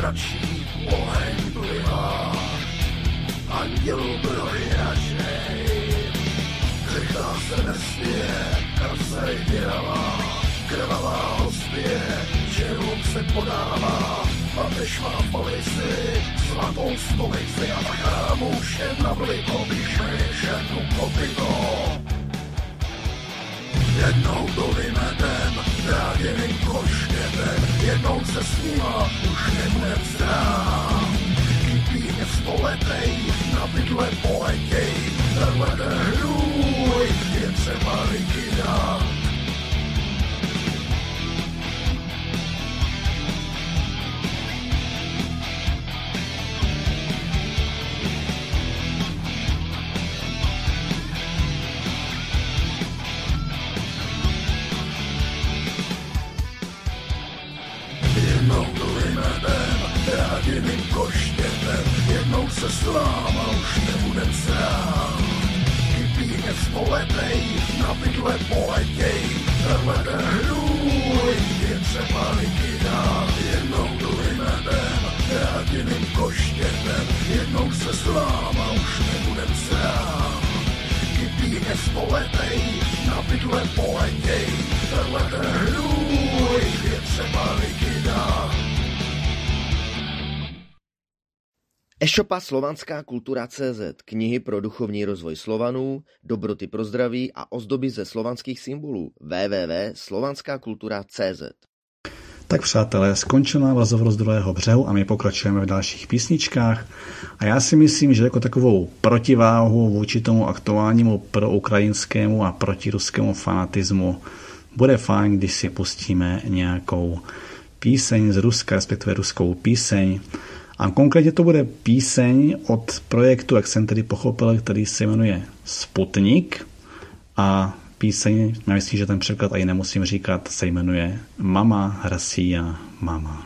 mračí oheň plivá, andělů brohy ražej. Řeka se nesměje, karsej děravá, krvavá hostie, čelům se podává. Papež má v polici, zlatou stolici a chrámu všem na vliko vyšešenu kopito. Jednou to vymetem, ráděným koštětem, jednou se s nima už nebudem zdrát. Kypíně stoletej, na bydle poletěj, tenhle ten hnůj je třeba likvidát. Jedným koštětem, jednou se s váma už nebudem srát. Kypíně stoletej, na bydle poletěj, tenhle ten hnůj je třeba likvidát. Jednou dolymetem, jedným koštětem, jednou se s váma už nebudem srát. Kypíně stoletej, na bydle poletěj, tenhle ten hnůj je třeba likvidát. E-shopa Slovanská kultura CZ, knihy pro duchovní rozvoj Slovanů, dobroty pro zdraví a ozdoby ze slovanských symbolů. www.slovanskakultura.cz. Tak přátelé, skončil nám rozhovor z Druhého břehu a my pokračujeme v dalších písničkách. A já si myslím, že jako takovou protiváhu vůči tomu aktuálnímu proukrajinskému a protiruskému fanatismu bude fajn, když si pustíme nějakou píseň z Ruska, respektive ruskou píseň. A konkrétně to bude píseň od projektu, jak jsem tedy pochopil, který se jmenuje Sputnik. A píseň, já myslím, že ten překlad ani nemusím říkat, se jmenuje Mama, Россия, Mama.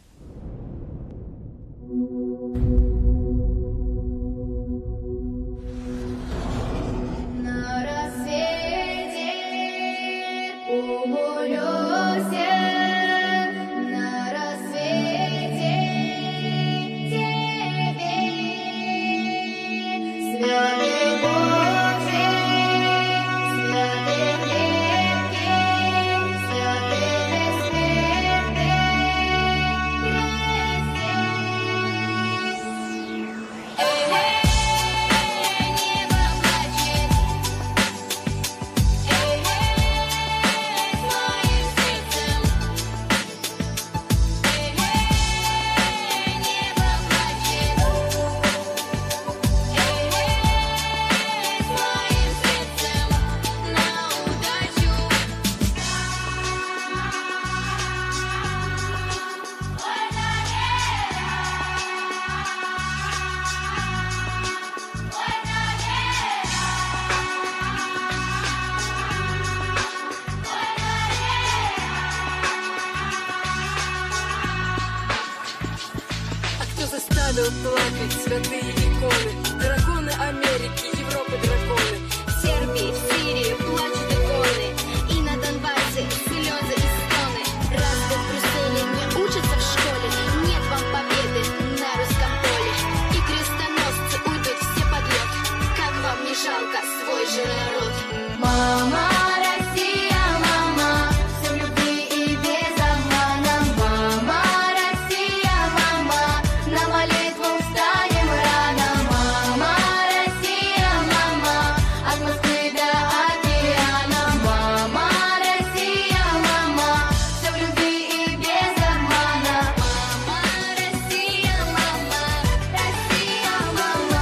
Плакать святые иконы, драконы Америки, Европы драконы. В Сербии, в Сирии плачут иконы, и на Донбассе слезы и стоны. Разве в Брюсселе не учатся в школе? Нет вам победы на русском поле. И крестоносцы уйдут все под лед. Как вам не жалко свой же народ? Мама, Россия, мама, все в любви и без обмана. Мама, Россия, мама, на молитву встанем рано. Мама, Россия, мама, от Москвы до океана. Мама, Россия, мама, все в любви и без обмана. Мама, Россия, мама, Россия, мама.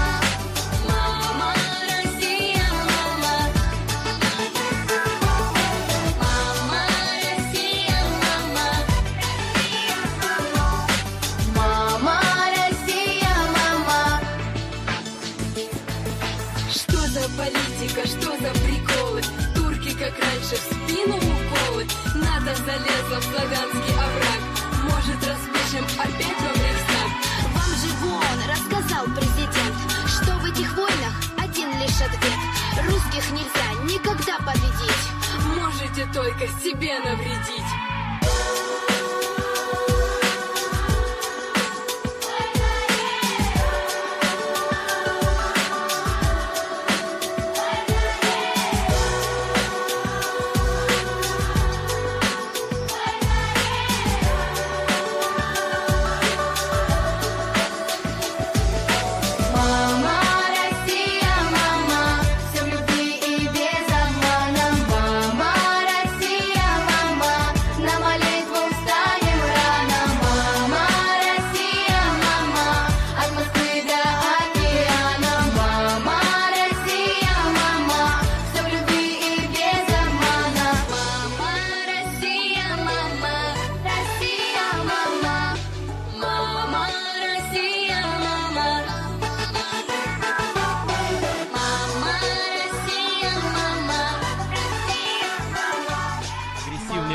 Мама, Россия, мама. Мама, Россия, мама. Мама, Россия, мама. Что за политика, что за приколы? Турки, как раньше, в спину уколы. НАТО залезла в славянский овраг. Может, распишем опять во Рейхстаг? Вам же вон рассказал президент, что в этих войнах один лишь ответ. Русских нельзя никогда победить. Можете только себе навредить.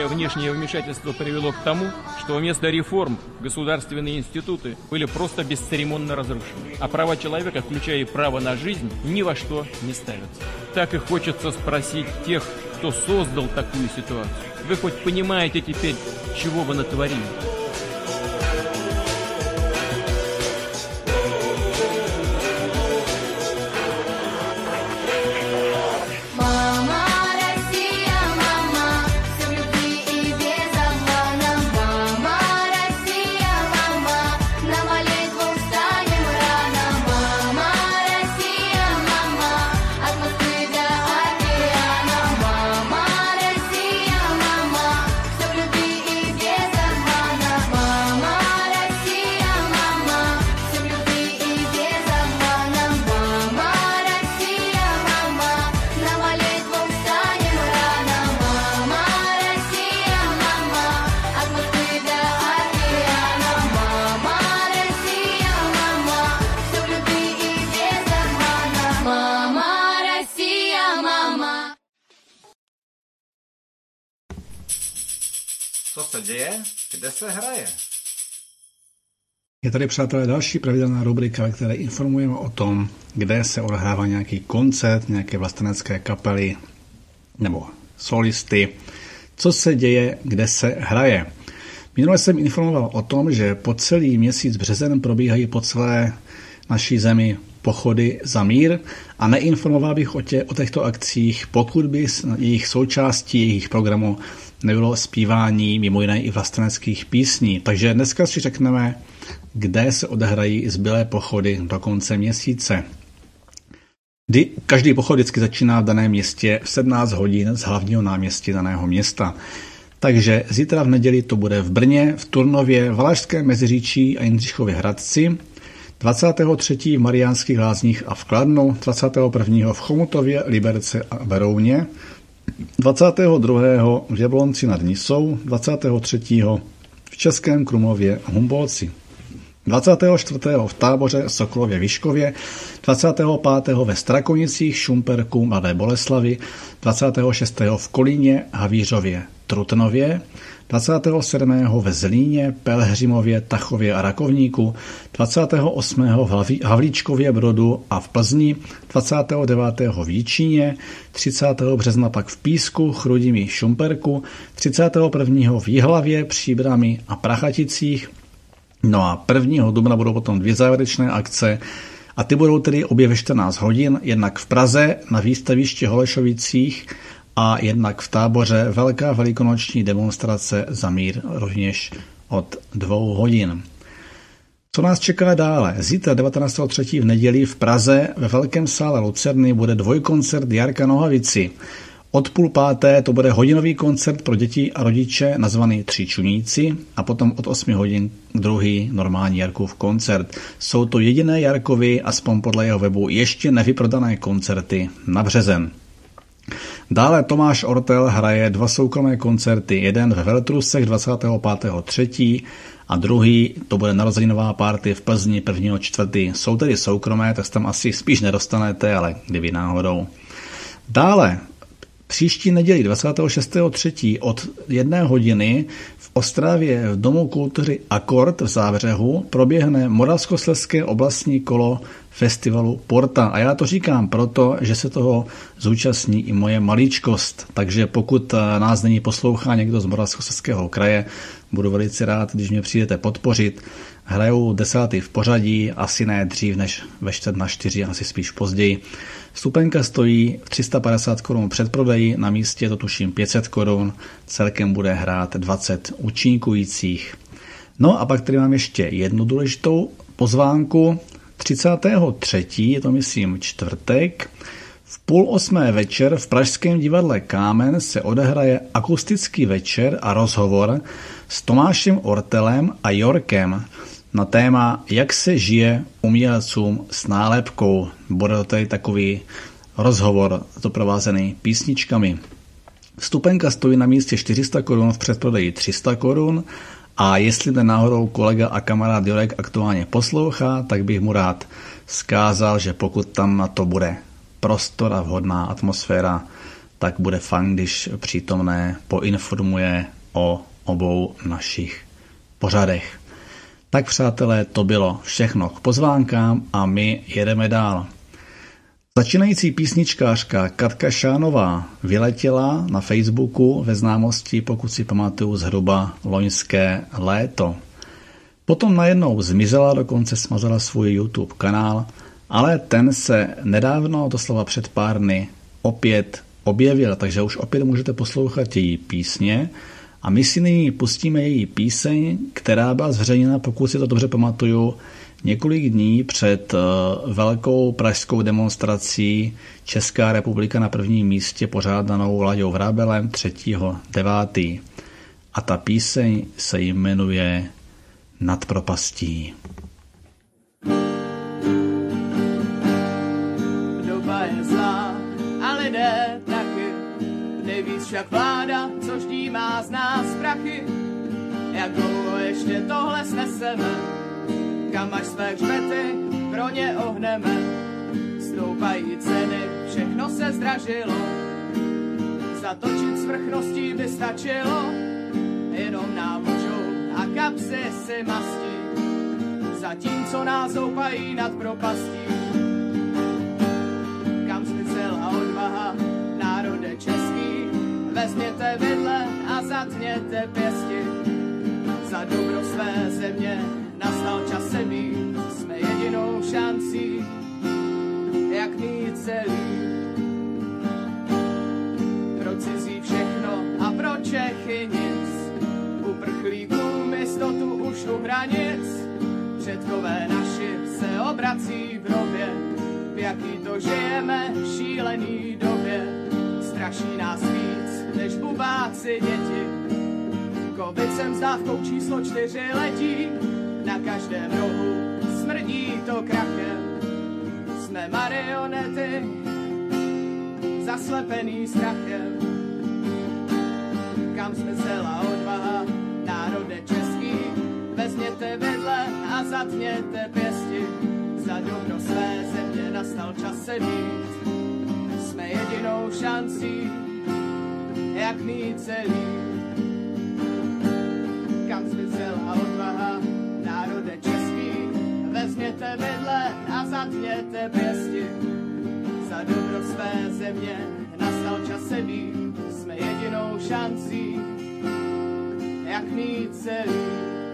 Излишнее внешнее вмешательство привело к тому, что вместо реформ государственные институты были просто бесцеремонно разрушены, а права человека, включая и право на жизнь, ни во что не ставятся. Так и хочется спросить тех, кто создал такую ситуацию. Вы хоть понимаете теперь, чего вы натворили? Co se děje? Kde se hraje? Je tady, přátelé, další pravidelná rubrika, ve které informujeme o tom, kde se odehrává nějaký koncert, nějaké vlastenecké kapely nebo solisty, co se děje, kde se hraje. Minule jsem informoval o tom, že po celý měsíc březen probíhají po celé naší zemi pochody za mír a neinformoval bych o těchto akcích, pokud by jejich součástí jejich programu nebylo zpívání mimo jiné i vlasteneckých písní. Takže dneska si řekneme, kde se odehrají zbylé pochody do konce měsíce. Každý pochod vždycky začíná v daném městě v 17 hodin z hlavního náměstí daného města. Takže zítra v neděli to bude v Brně, v Turnově, Valašském Meziříčí a Jindřichově Hradci, 23. v Mariánských Lázních a v Kladnu, 21. v Chomutově, Liberce a Berouně, 22. v Jablonci nad Nisou, 23. v Českém Krumlově a Humbolci, 24. v Táboře, Sokolově, Vyškově, 25. ve Strakonicích, Šumperku, Mladé Boleslavi, 26. v Kolíně, Havířově, Trutnově, 27. ve Zlíně, Pelhřimově, Tachově a Rakovníku, 28. v Havlíčkově Brodu a v Plzni, 29. v Jíčíně, 30. března pak v Písku, Chrudimi, Šumperku, 31. v Jihlavě, Příbrami a Prachaticích. No a 1. dubna budou potom 2 závěrečné akce a ty budou tedy obě ve 14 hodin, jednak v Praze na výstavišti Holešovicích a jednak v Táboře velká velikonoční demonstrace za mír rovněž od 2 hodin. Co nás čeká dále? Zítra 19.3. v neděli v Praze ve Velkém sále Lucerny bude dvojkoncert Jarka Nohavici. Od 4:30 to bude hodinový koncert pro děti a rodiče nazvaný Tři čuníci a potom od 8 hodin druhý normální Jarkův koncert. Jsou to jediné Jarkovy, aspoň podle jeho webu, ještě nevyprodané koncerty na březen. Dále Tomáš Ortel hraje 2 soukromé koncerty, jeden ve Veltrusech 25.3. a druhý to bude narozeninová party v Plzni 1.4. Jsou tedy soukromé, tak tam asi spíš nedostanete, ale kdyby náhodou. Dále příští neděli 26.3. od 1 hodiny v Ostravě v Domu kultury Akord v Zábřehu proběhne Moravskoslezské oblastní kolo festivalu Porta. A já to říkám proto, že se toho zúčastní i moje maličkost. Takže pokud nás není poslouchá někdo z Moravskoslezského kraje, budu velice rád, když mě přijdete podpořit. Hrajou 10. v pořadí, asi ne dřív než ve 4:45, asi spíš později. Vstupenka stojí 350 korun předprodeji, na místě to tuším 500 korun, celkem bude hrát 20 účinkujících. No a pak tady mám ještě jednu důležitou pozvánku. 33. je to myslím čtvrtek, v 7:30 večer v pražském divadle Kámen se odehraje akustický večer a rozhovor s Tomášem Ortelem a Jorkem na téma Jak se žije umělcům s nálepkou. Bude to tady takový rozhovor doprovázený písničkami. Vstupenka stojí na místě 400 korun, v předprodeji 300 korun a jestli ten náhodou kolega a kamarád Jorek aktuálně poslouchá, tak bych mu rád vzkázal, že pokud tam na to bude prostor a vhodná atmosféra, tak bude fajn, když přítomné poinformuje o obou našich pořadech. Tak přátelé, to bylo všechno k pozvánkám a my jedeme dál. Začínající písničkářka Katka Šánová vyletěla na Facebooku ve známosti, pokud si pamatuju, zhruba loňské léto. Potom najednou zmizela, dokonce smazala svůj YouTube kanál, ale ten se nedávno, doslova před pár dny, opět objevil, takže už opět můžete poslouchat její písně a my si nyní pustíme její píseň, která byla zveřejněna, pokud si to dobře pamatuju, několik dní před velkou pražskou demonstrací Česká republika na prvním místě pořádanou Láďou Vrábelem 3.9. A ta píseň se jmenuje Nad propastí. Doba je zlá a lidé taky, nejvíc však vláda, co vždy má z nás prachy. Jak dlouho ještě tohle sneseme, kam až své hřbety pro ně ohneme. Stoupají ceny, všechno se zdražilo, zatočit svrchností by stačilo, jenom nám můžou a kapsy si mastí, zatímco nás houpají nad propastí. Kam zmizela odvaha, národe český, vezměte vidle a zatněte pěsti. Za dobro své země nastal čas se být, jsme jedinou šancí, jak mít celý. Pro cizí všechno a pro Čechy nic, uprchlíkům jistotu už u hranic. Předkové naši se obrací v hrobě, v jaký to žijeme šílený době. Straší nás víc než bubáci děti, kovicem s dávkou číslo 4 letí. Na každém rohu smrdí to krachem, jsme marionety zaslepený strachem. Kam zmizela odvaha, národe český, vezměte vidle a zatněte pěsti. Za dobro své země nastal čas se být, jsme jedinou šancí, jak mít celý. Kam zmizela odvaha, národe český, vezměte vidle a zatněte pěsti. Za dobro své země nastal čas se být, jsme jedinou šancí, jak mít celý.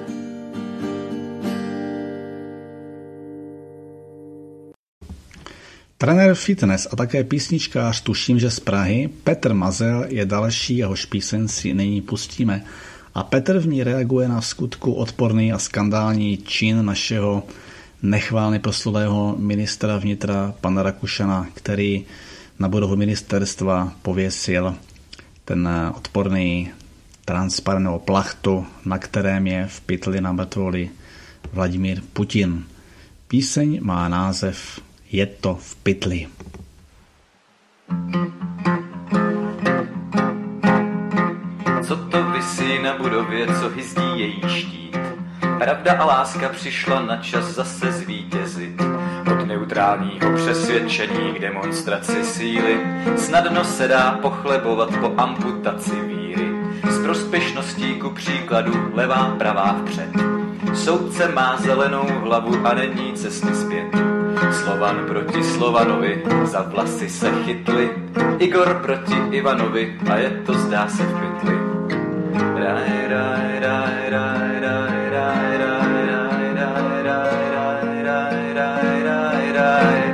Trenér fitness a také písničkář, tuším, že z Prahy, Petr Mazel je další, jehož píseň si nyní pustíme. A Petr v ní reaguje na vskutku odporný a skandální čin našeho nechválně proslulého ministra vnitra pana Rakušana, který na budovu ministerstva pověsil ten odporný transparent nebo plachtu, na kterém je v pytli na mrtvoli Vladimír Putin. Píseň má název Je to v pytli. Co to visí na budově, co hyzdí její štít? Pravda a láska přišla na čas zase zvítězit. Od neutrálního přesvědčení k demonstraci síly snadno se dá pochlebovat po amputaci víry. Z prospěšností ku příkladu levá pravá vpřed. Soudce má zelenou hlavu a není cesty zpět. Slovan proti Slovanovi, za vlasy se chytli. Igor proti Ivanovi a je to zdá se v pytli. Raj, raj, raj, raj, raj, raj, raj, raj, raj, raj, raj, raj, raj.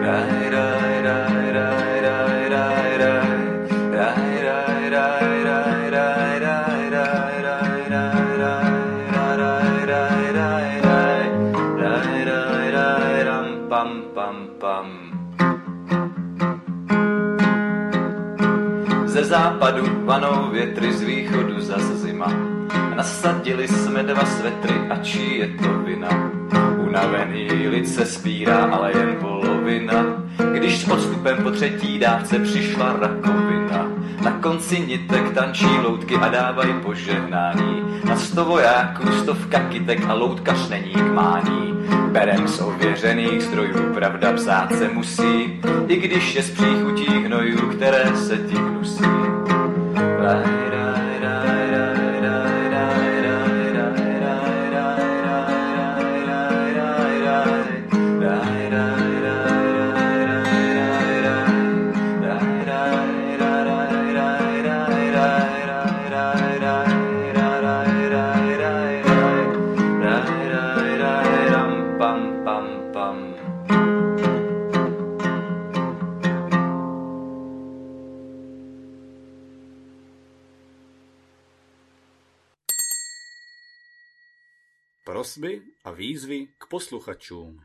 Ze západu vanou větry, z východu zas zima. Nasadili jsme 2 svetry a čí je to vina? Unavený lid se spírá, ale jen polovina. Když s odstupem po 3. dávce přišla rakovina. Na konci nitek tančí loutky a dávají požehnání. Na 100 vojáků 100 kytek a loutkař není k mání. Berem z ověřených zdrojů, pravda psát se musí, i když je z příchutí hnojů, které se ti hnusí. Prosby a výzvy k posluchačům.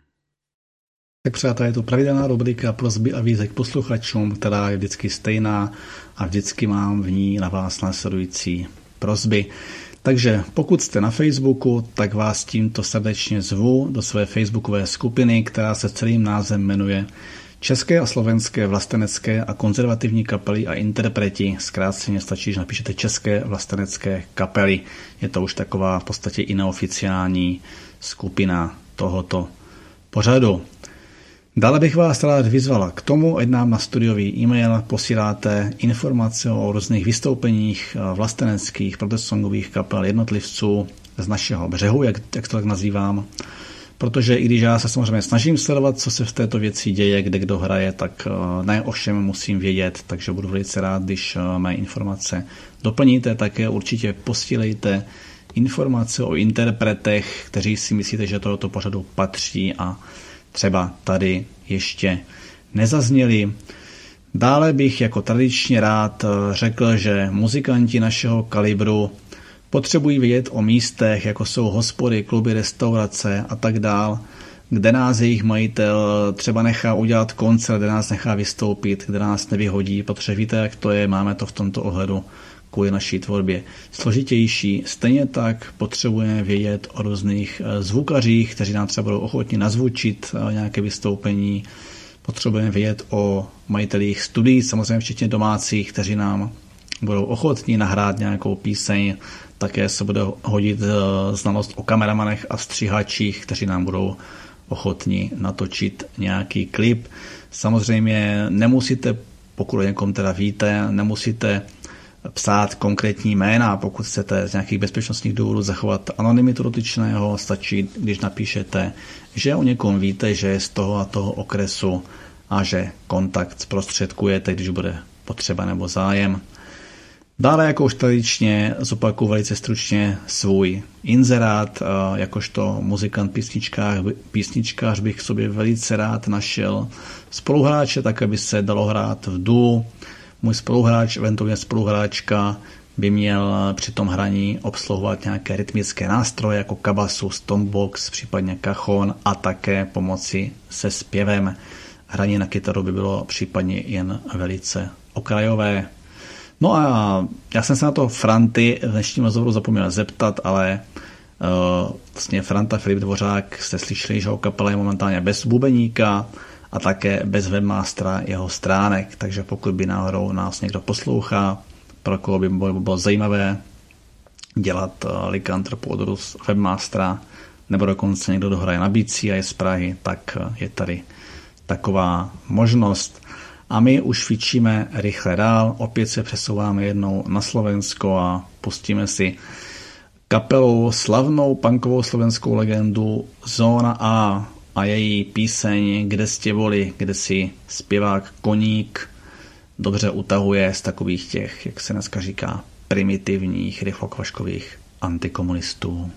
Tak přátelé, je to pravidelná rubrika prosby a výzvy k posluchačům, která je vždycky stejná a vždycky mám v ní na vás následující prosby. Takže pokud jste na Facebooku, tak vás tímto srdečně zvu do své facebookové skupiny, která se celým názvem jmenuje České a slovenské vlastenecké a konzervativní kapely a interpreti. Zkráceně stačí, že napíšete České vlastenecké kapely. Je to už taková v podstatě i neoficiální skupina tohoto pořadu. Dále bych vás rád vyzvala k tomu, ať nám na studiový e-mail posíláte informace o různých vystoupeních vlasteneckých protestsongových kapel jednotlivců z našeho břehu, jak to tak nazývám. Protože i když já se samozřejmě snažím sledovat, co se v této věci děje, kde kdo hraje, tak ne o všem musím vědět, takže budu velice rád, když mé informace doplníte. Také určitě posílejte informace o interpretech, kteří si myslíte, že tohoto pořadu patří a třeba tady ještě nezazněli. Dále bych jako tradičně rád řekl, že muzikanti našeho kalibru potřebují vědět o místech, jako jsou hospody, kluby, restaurace a tak dál, kde nás jejich majitel třeba nechá udělat koncert, kde nás nechá vystoupit, kde nás nevyhodí, protože víte, jak to je, máme to v tomto ohledu kvůli naší tvorbě složitější. Stejně tak potřebujeme vědět o různých zvukařích, kteří nám třeba budou ochotni nazvučit nějaké vystoupení. Potřebujeme vědět o majitelích studií, samozřejmě včetně domácích, kteří nám budou ochotní nahrát nějakou píseň. Také se bude hodit znalost o kameramanech a střihačích, kteří nám budou ochotní natočit nějaký klip. Samozřejmě nemusíte, pokud o někom teda víte, nemusíte psát konkrétní jména, pokud chcete z nějakých bezpečnostních důvodů zachovat anonymitu dotyčného, stačí, když napíšete, že o někom víte, že je z toho a toho okresu a že kontakt zprostředkujete, když bude potřeba nebo zájem. Dále, jako už tradičně, zopakuju velice stručně svůj inzerát. Jakožto muzikant písničkář bych k sobě velice rád našel spoluhráče, tak aby se dalo hrát v duo. Můj spoluhráč, eventuálně spoluhráčka, by měl při tom hraní obsluhovat nějaké rytmické nástroje jako kabasu, stompbox, případně cajon a také pomoci se zpěvem. Hraní na kytaru by bylo případně jen velice okrajové. No a já jsem se na to Franty v dnešním rozhovoru zapomněl zeptat, ale vlastně Franta Filip Dvořák jste slyšeli, že ho kapela je momentálně bez bubeníka a také bez webmastera jeho stránek, takže pokud by náhodou nás někdo poslouchá, pro koho by bylo zajímavé dělat likantropu od webmastera, nebo dokonce někdo dohraje na bicí a je z Prahy, tak je tady taková možnost. A my už fičíme rychle dál, opět se přesouváme jednou na Slovensko a pustíme si kapelu slavnou punkovou slovenskou legendu Zóna a její píseň Kde ste boli, kde si zpěvák Koník dobře utahuje z takových těch, jak se dneska říká, primitivních, rychlokvaškových antikomunistů.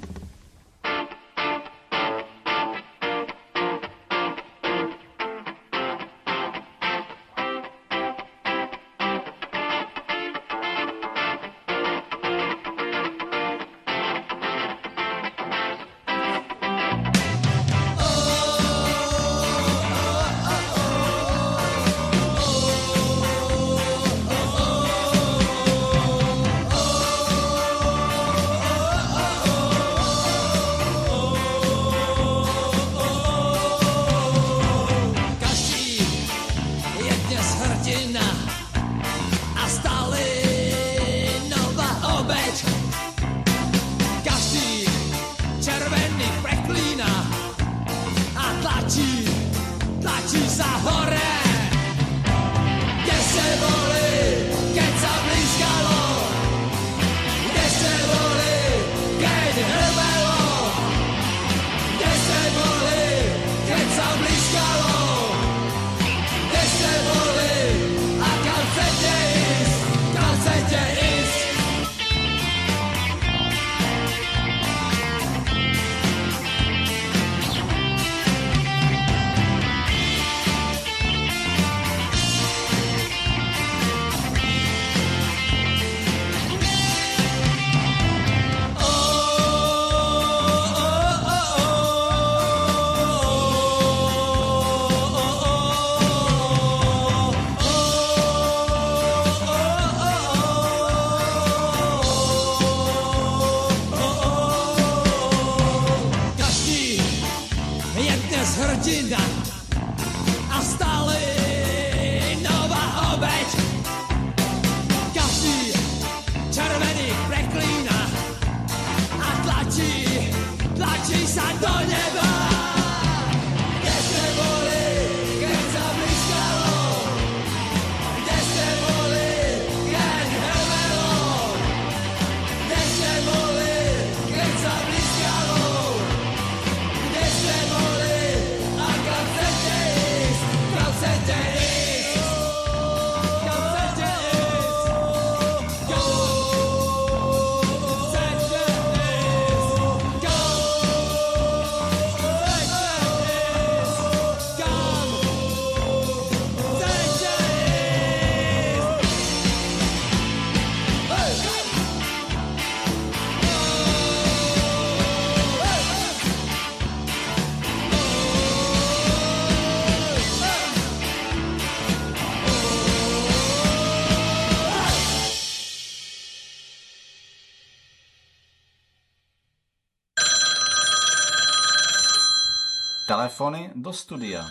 Telefony do studia.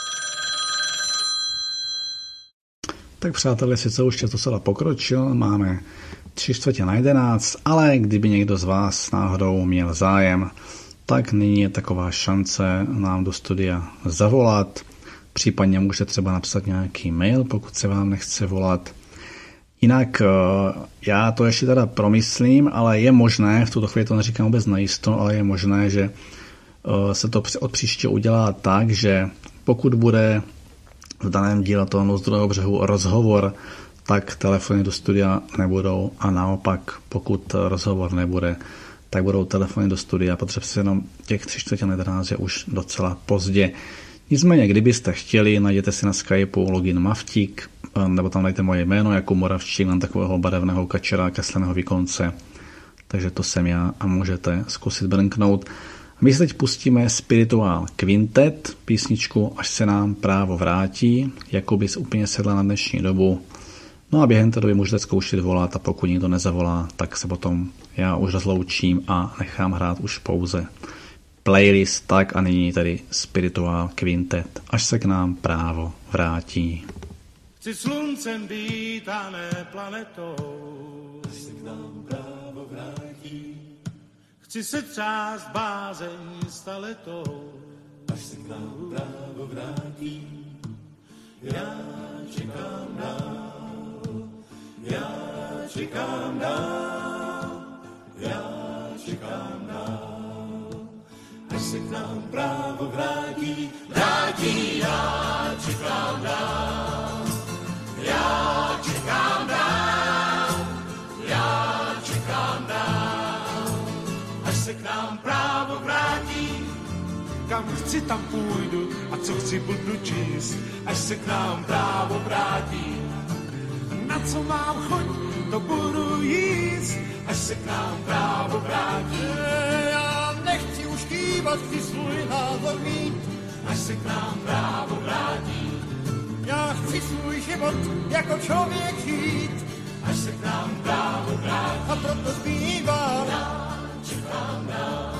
Tak přátelé, sice už čas docela pokročil, máme 10:45, ale kdyby někdo z vás náhodou měl zájem, tak nyní je taková šance nám do studia zavolat. Případně můžete třeba napsat nějaký mail, pokud se vám nechce volat. Jinak já to ještě teda promyslím, ale je možné, v tuto chvíli to neříkám vůbec najisto, ale je možné, že se to od příště udělá tak, že pokud bude v daném díle toho Noc druhého břehu rozhovor, tak telefony do studia nebudou a naopak, pokud rozhovor nebude, tak budou telefony do studia, protože se jenom těch 10:45 je už docela pozdě. Nicméně, kdybyste chtěli, najděte si na Skypeu login Maftík, nebo tam najděte moje jméno jako Moravčík, mám takového barevného kačera, kreslného výkonce, takže to jsem já a můžete zkusit brnknout. My se teď pustíme Spiritual Quintet, písničku Až se nám právo vrátí, jako by úplně sedla na dnešní dobu. No a během té doby můžete zkoušet volat a pokud nikdo nezavolá, tak se potom já už rozloučím a nechám hrát už pouze playlist, tak a nyní tedy Spiritual Quintet, Až se k nám právo vrátí. Chci sluncem být a ne planetou, až se k nám právo vrátí. Chci se třást bázení staletou, až se k nám právo vrátí. Já čekám dál, já čekám dál, já čekám dál, až se k nám právo vrátí, vrátí, já čekám dál, já čekám dál, já čekám dál, až se k nám právo vrátí. Kam chci, tam půjdu a co chci, budu číst, až se k nám právo vrátí. Na co mám chuť, to budu jíst, až se k nám právo vrátí. Já nechci už kývat, chci svůj názor mít, až se k nám právo vrátí. Já chci svůj život jako člověk žít, až se k nám právo vrátí. A proto zpívám, já čekám dál,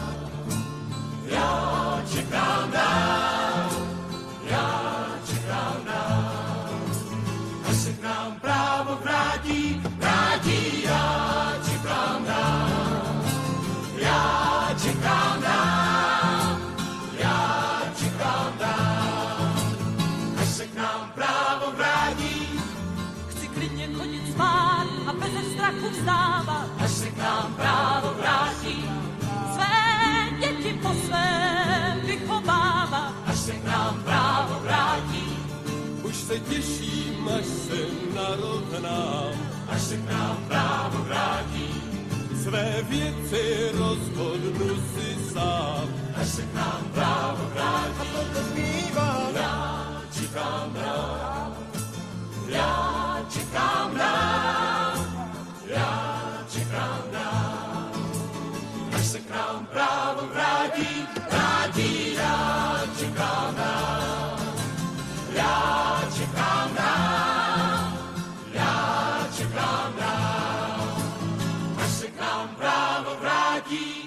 já čekám dál, já čekám dál, až se k nám právo vrátí, vrátí, já čekám dál, já čekám dál, já čekám dál, až se k nám právo vrátí. Chci klidně chodit spát a bez strachu vstávat, až se k nám právo vrátí. Své děti po svém vychovávat, až se k nám právo vrátí. Už se těším, až se narovnám, až se k nám právo vrátí. Své věci rozhodnu si sám, až se k nám právo vrátí. A proto zpívám, já čekám dál, já čekám dál, já čekám dál, až se k nám právo vrátí, vrátí, já čekám dál, já čekám dál, já čekám dál, až se k nám právo vrátí.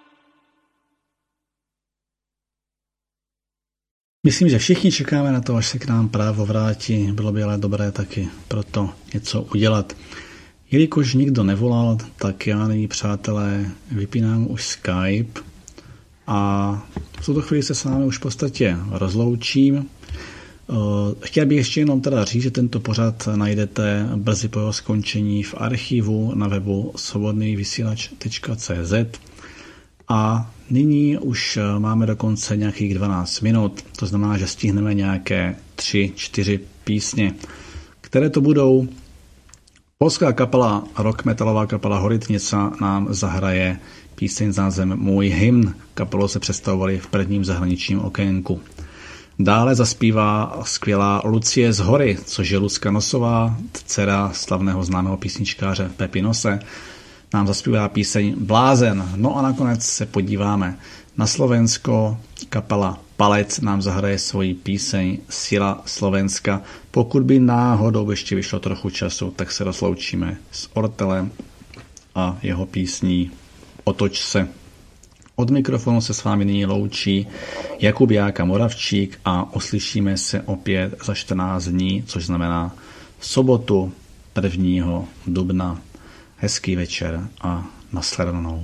Myslím, že všichni čekáme na to, až se k nám právo vrátí. Bylo by ale dobré taky proto něco udělat. Jelikož nikdo nevolal, tak já nyní, přátelé, vypínám už Skype a v tuto chvíli se s vámi už v podstatě rozloučím. Chtěl bych ještě jenom teda říct, že tento pořad najdete brzy po jeho skončení v archivu na webu svobodnývysílač.cz a nyní už máme dokonce nějakých 12 minut, to znamená, že stihneme nějaké 3-4 písně, které to budou. Polská kapela, rock metalová kapela Horytnica nám zahraje píseň s názvem Můj hymn. Kapelu se představovali v prvním zahraničním okénku. Dále zaspívá skvělá Lucie z Hory, což je Lucka Nosová, dcera slavného známého písničkáře Pepi Nose. Nám zaspívá píseň Blázen. No a nakonec se podíváme na Slovensko. Kapela Palec nám zahraje svoji píseň Sila Slovenska. Pokud by náhodou ještě vyšlo trochu času, tak se rozloučíme s Ortelem a jeho písní Otoč se. Od mikrofonu se s vámi nyní loučí Jakub Jáka Moravčík a uslyšíme se opět za 14 dní, což znamená sobotu 1. dubna. Hezký večer a nashledanou.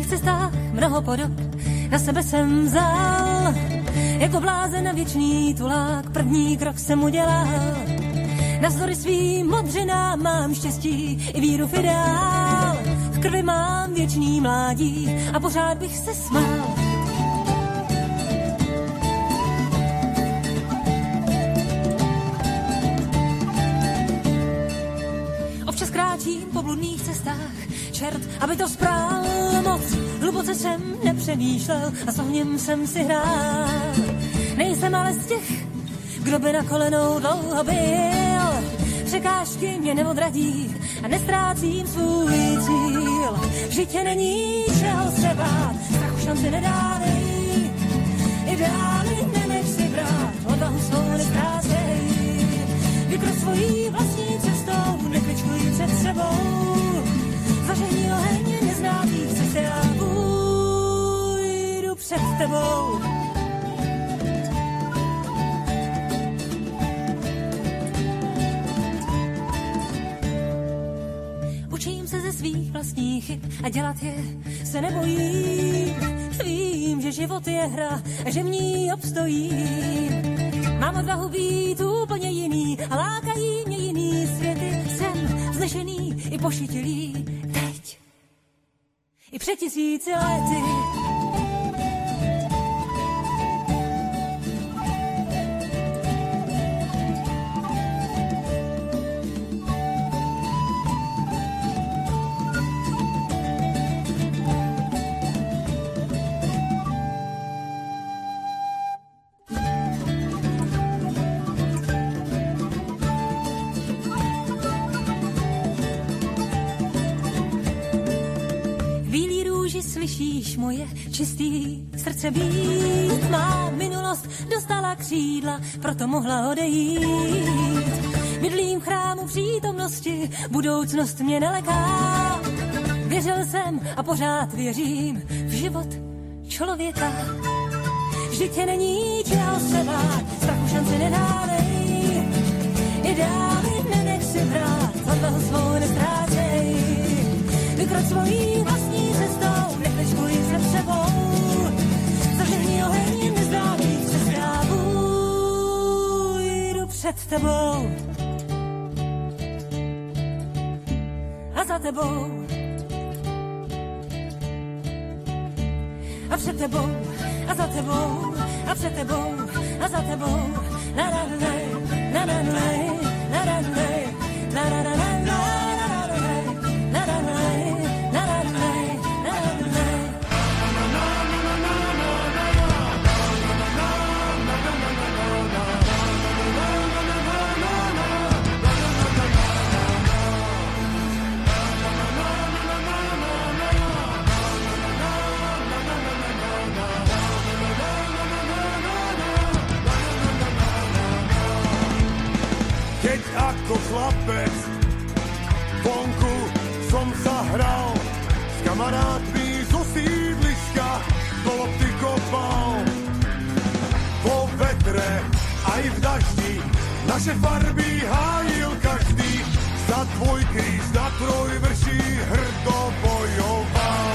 cestách mnoho podob na sebe jsem vzal. Jako blázen na věčný tulák, první krok jsem udělal. Navzdory svým modřinám mám štěstí i víru v ideál. V krvi mám věčný mládí a pořád bych se smál. Občas kráčím po bludných cestách, čert, aby to sprál moc. Hluboce jsem nepřemýšlel a s ohněm jsem si hrál. Nejsem ale z těch, kdo by na kolenou dlouho byl. Překážky mě neodradí a nestrácím svůj cíl. V životě není čeho se bát, strachu šanci nedávej. Ideály nenech si brát, odvahu svou nestrácej. Vykroč svojí vlastní cestou, nekličkuj před sebou. Zažehni oheň neznámých cest, já půjdu před tebou. Učím se ze svých vlastních chyb a dělat je se nebojím. Vím, že život je hra a že v ní obstojím. Mám odvahu být úplně jiný a lákají mě jiný světy. Jsem vznešený i pošetilý teď i před 1000 lety. Slyšíš moje čistý srdce být? Má minulost dostala křídla, proto mohla odejít. Bydlím v chrámu přítomnosti, budoucnost mě neleká. Věřil jsem a pořád věřím v život člověka. Vždyť tě není čeho se bát, strachu šanci nedávej. Ideály nenech si brát, odvahu svou nestrácej. Vykroč svojí vlastní cestou, nekličkuj před sebou. Zažehni oheň neznámých cest, já půjdu před tebou. A za tebou. A před tebou. A za tebou. A před tebou. A za tebou. La la la la la la la la la la la la. Keď ako chlapec vonku som sa hral s kamarátmi zo sídliska, do lopty kopal. Po vetre aj v daždi naše farby hájil každý, za tvoj kríž na trojvrší hrdo bojoval.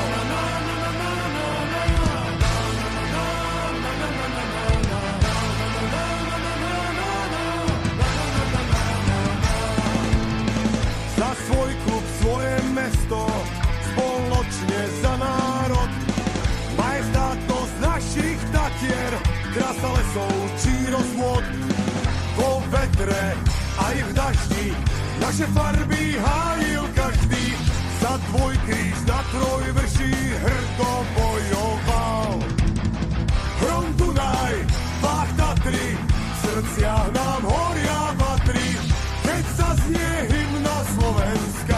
Za svoj klub, svoje mesto, spoločne za národ. Majestátnosť našich Tatier, krása lesov či rozvod. Po vetre aj v daždi naše farby hájil každý, za tvoj kríž na trojvrší hrdo bojoval. Hrom Dunaj, Vách Tatry, v srdciach nám horia vatry, keď sa znie hymna Slovenská.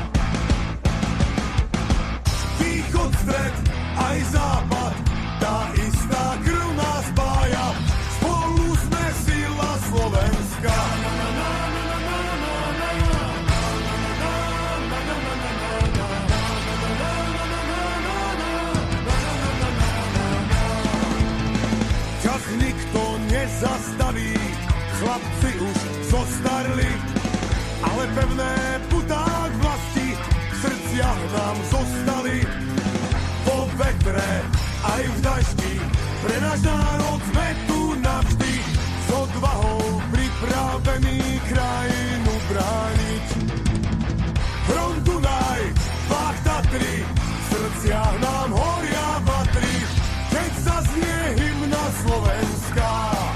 Východ, stred, aj západ, tá istá krv nás spája, spolu sme sila Slovenská. Čas nikto nezastaví, chlapci už zostarli, ale pevné putách vlasti v srdciach nám zostali. Po vetre, aj v daždi, pre náš národ sme tu navždy, s odvahou pripravený krajinu brániť. Hrom Dunaj, Vách Tatry, v srdciach nám horia vatry, keď zaznie hymna slovenská.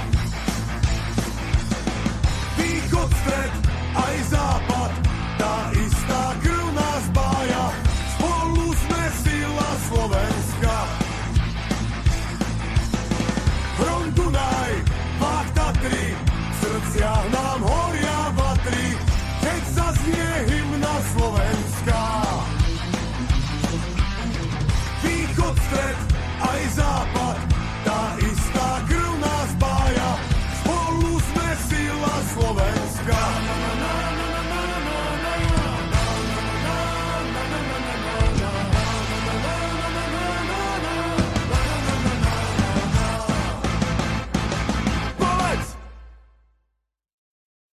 Východ, stred, aj západ, tá istá krv nás bája, spolu sme sila Slovenska. Hrom Dunaj, Vách Tatry, v srdciach nám horia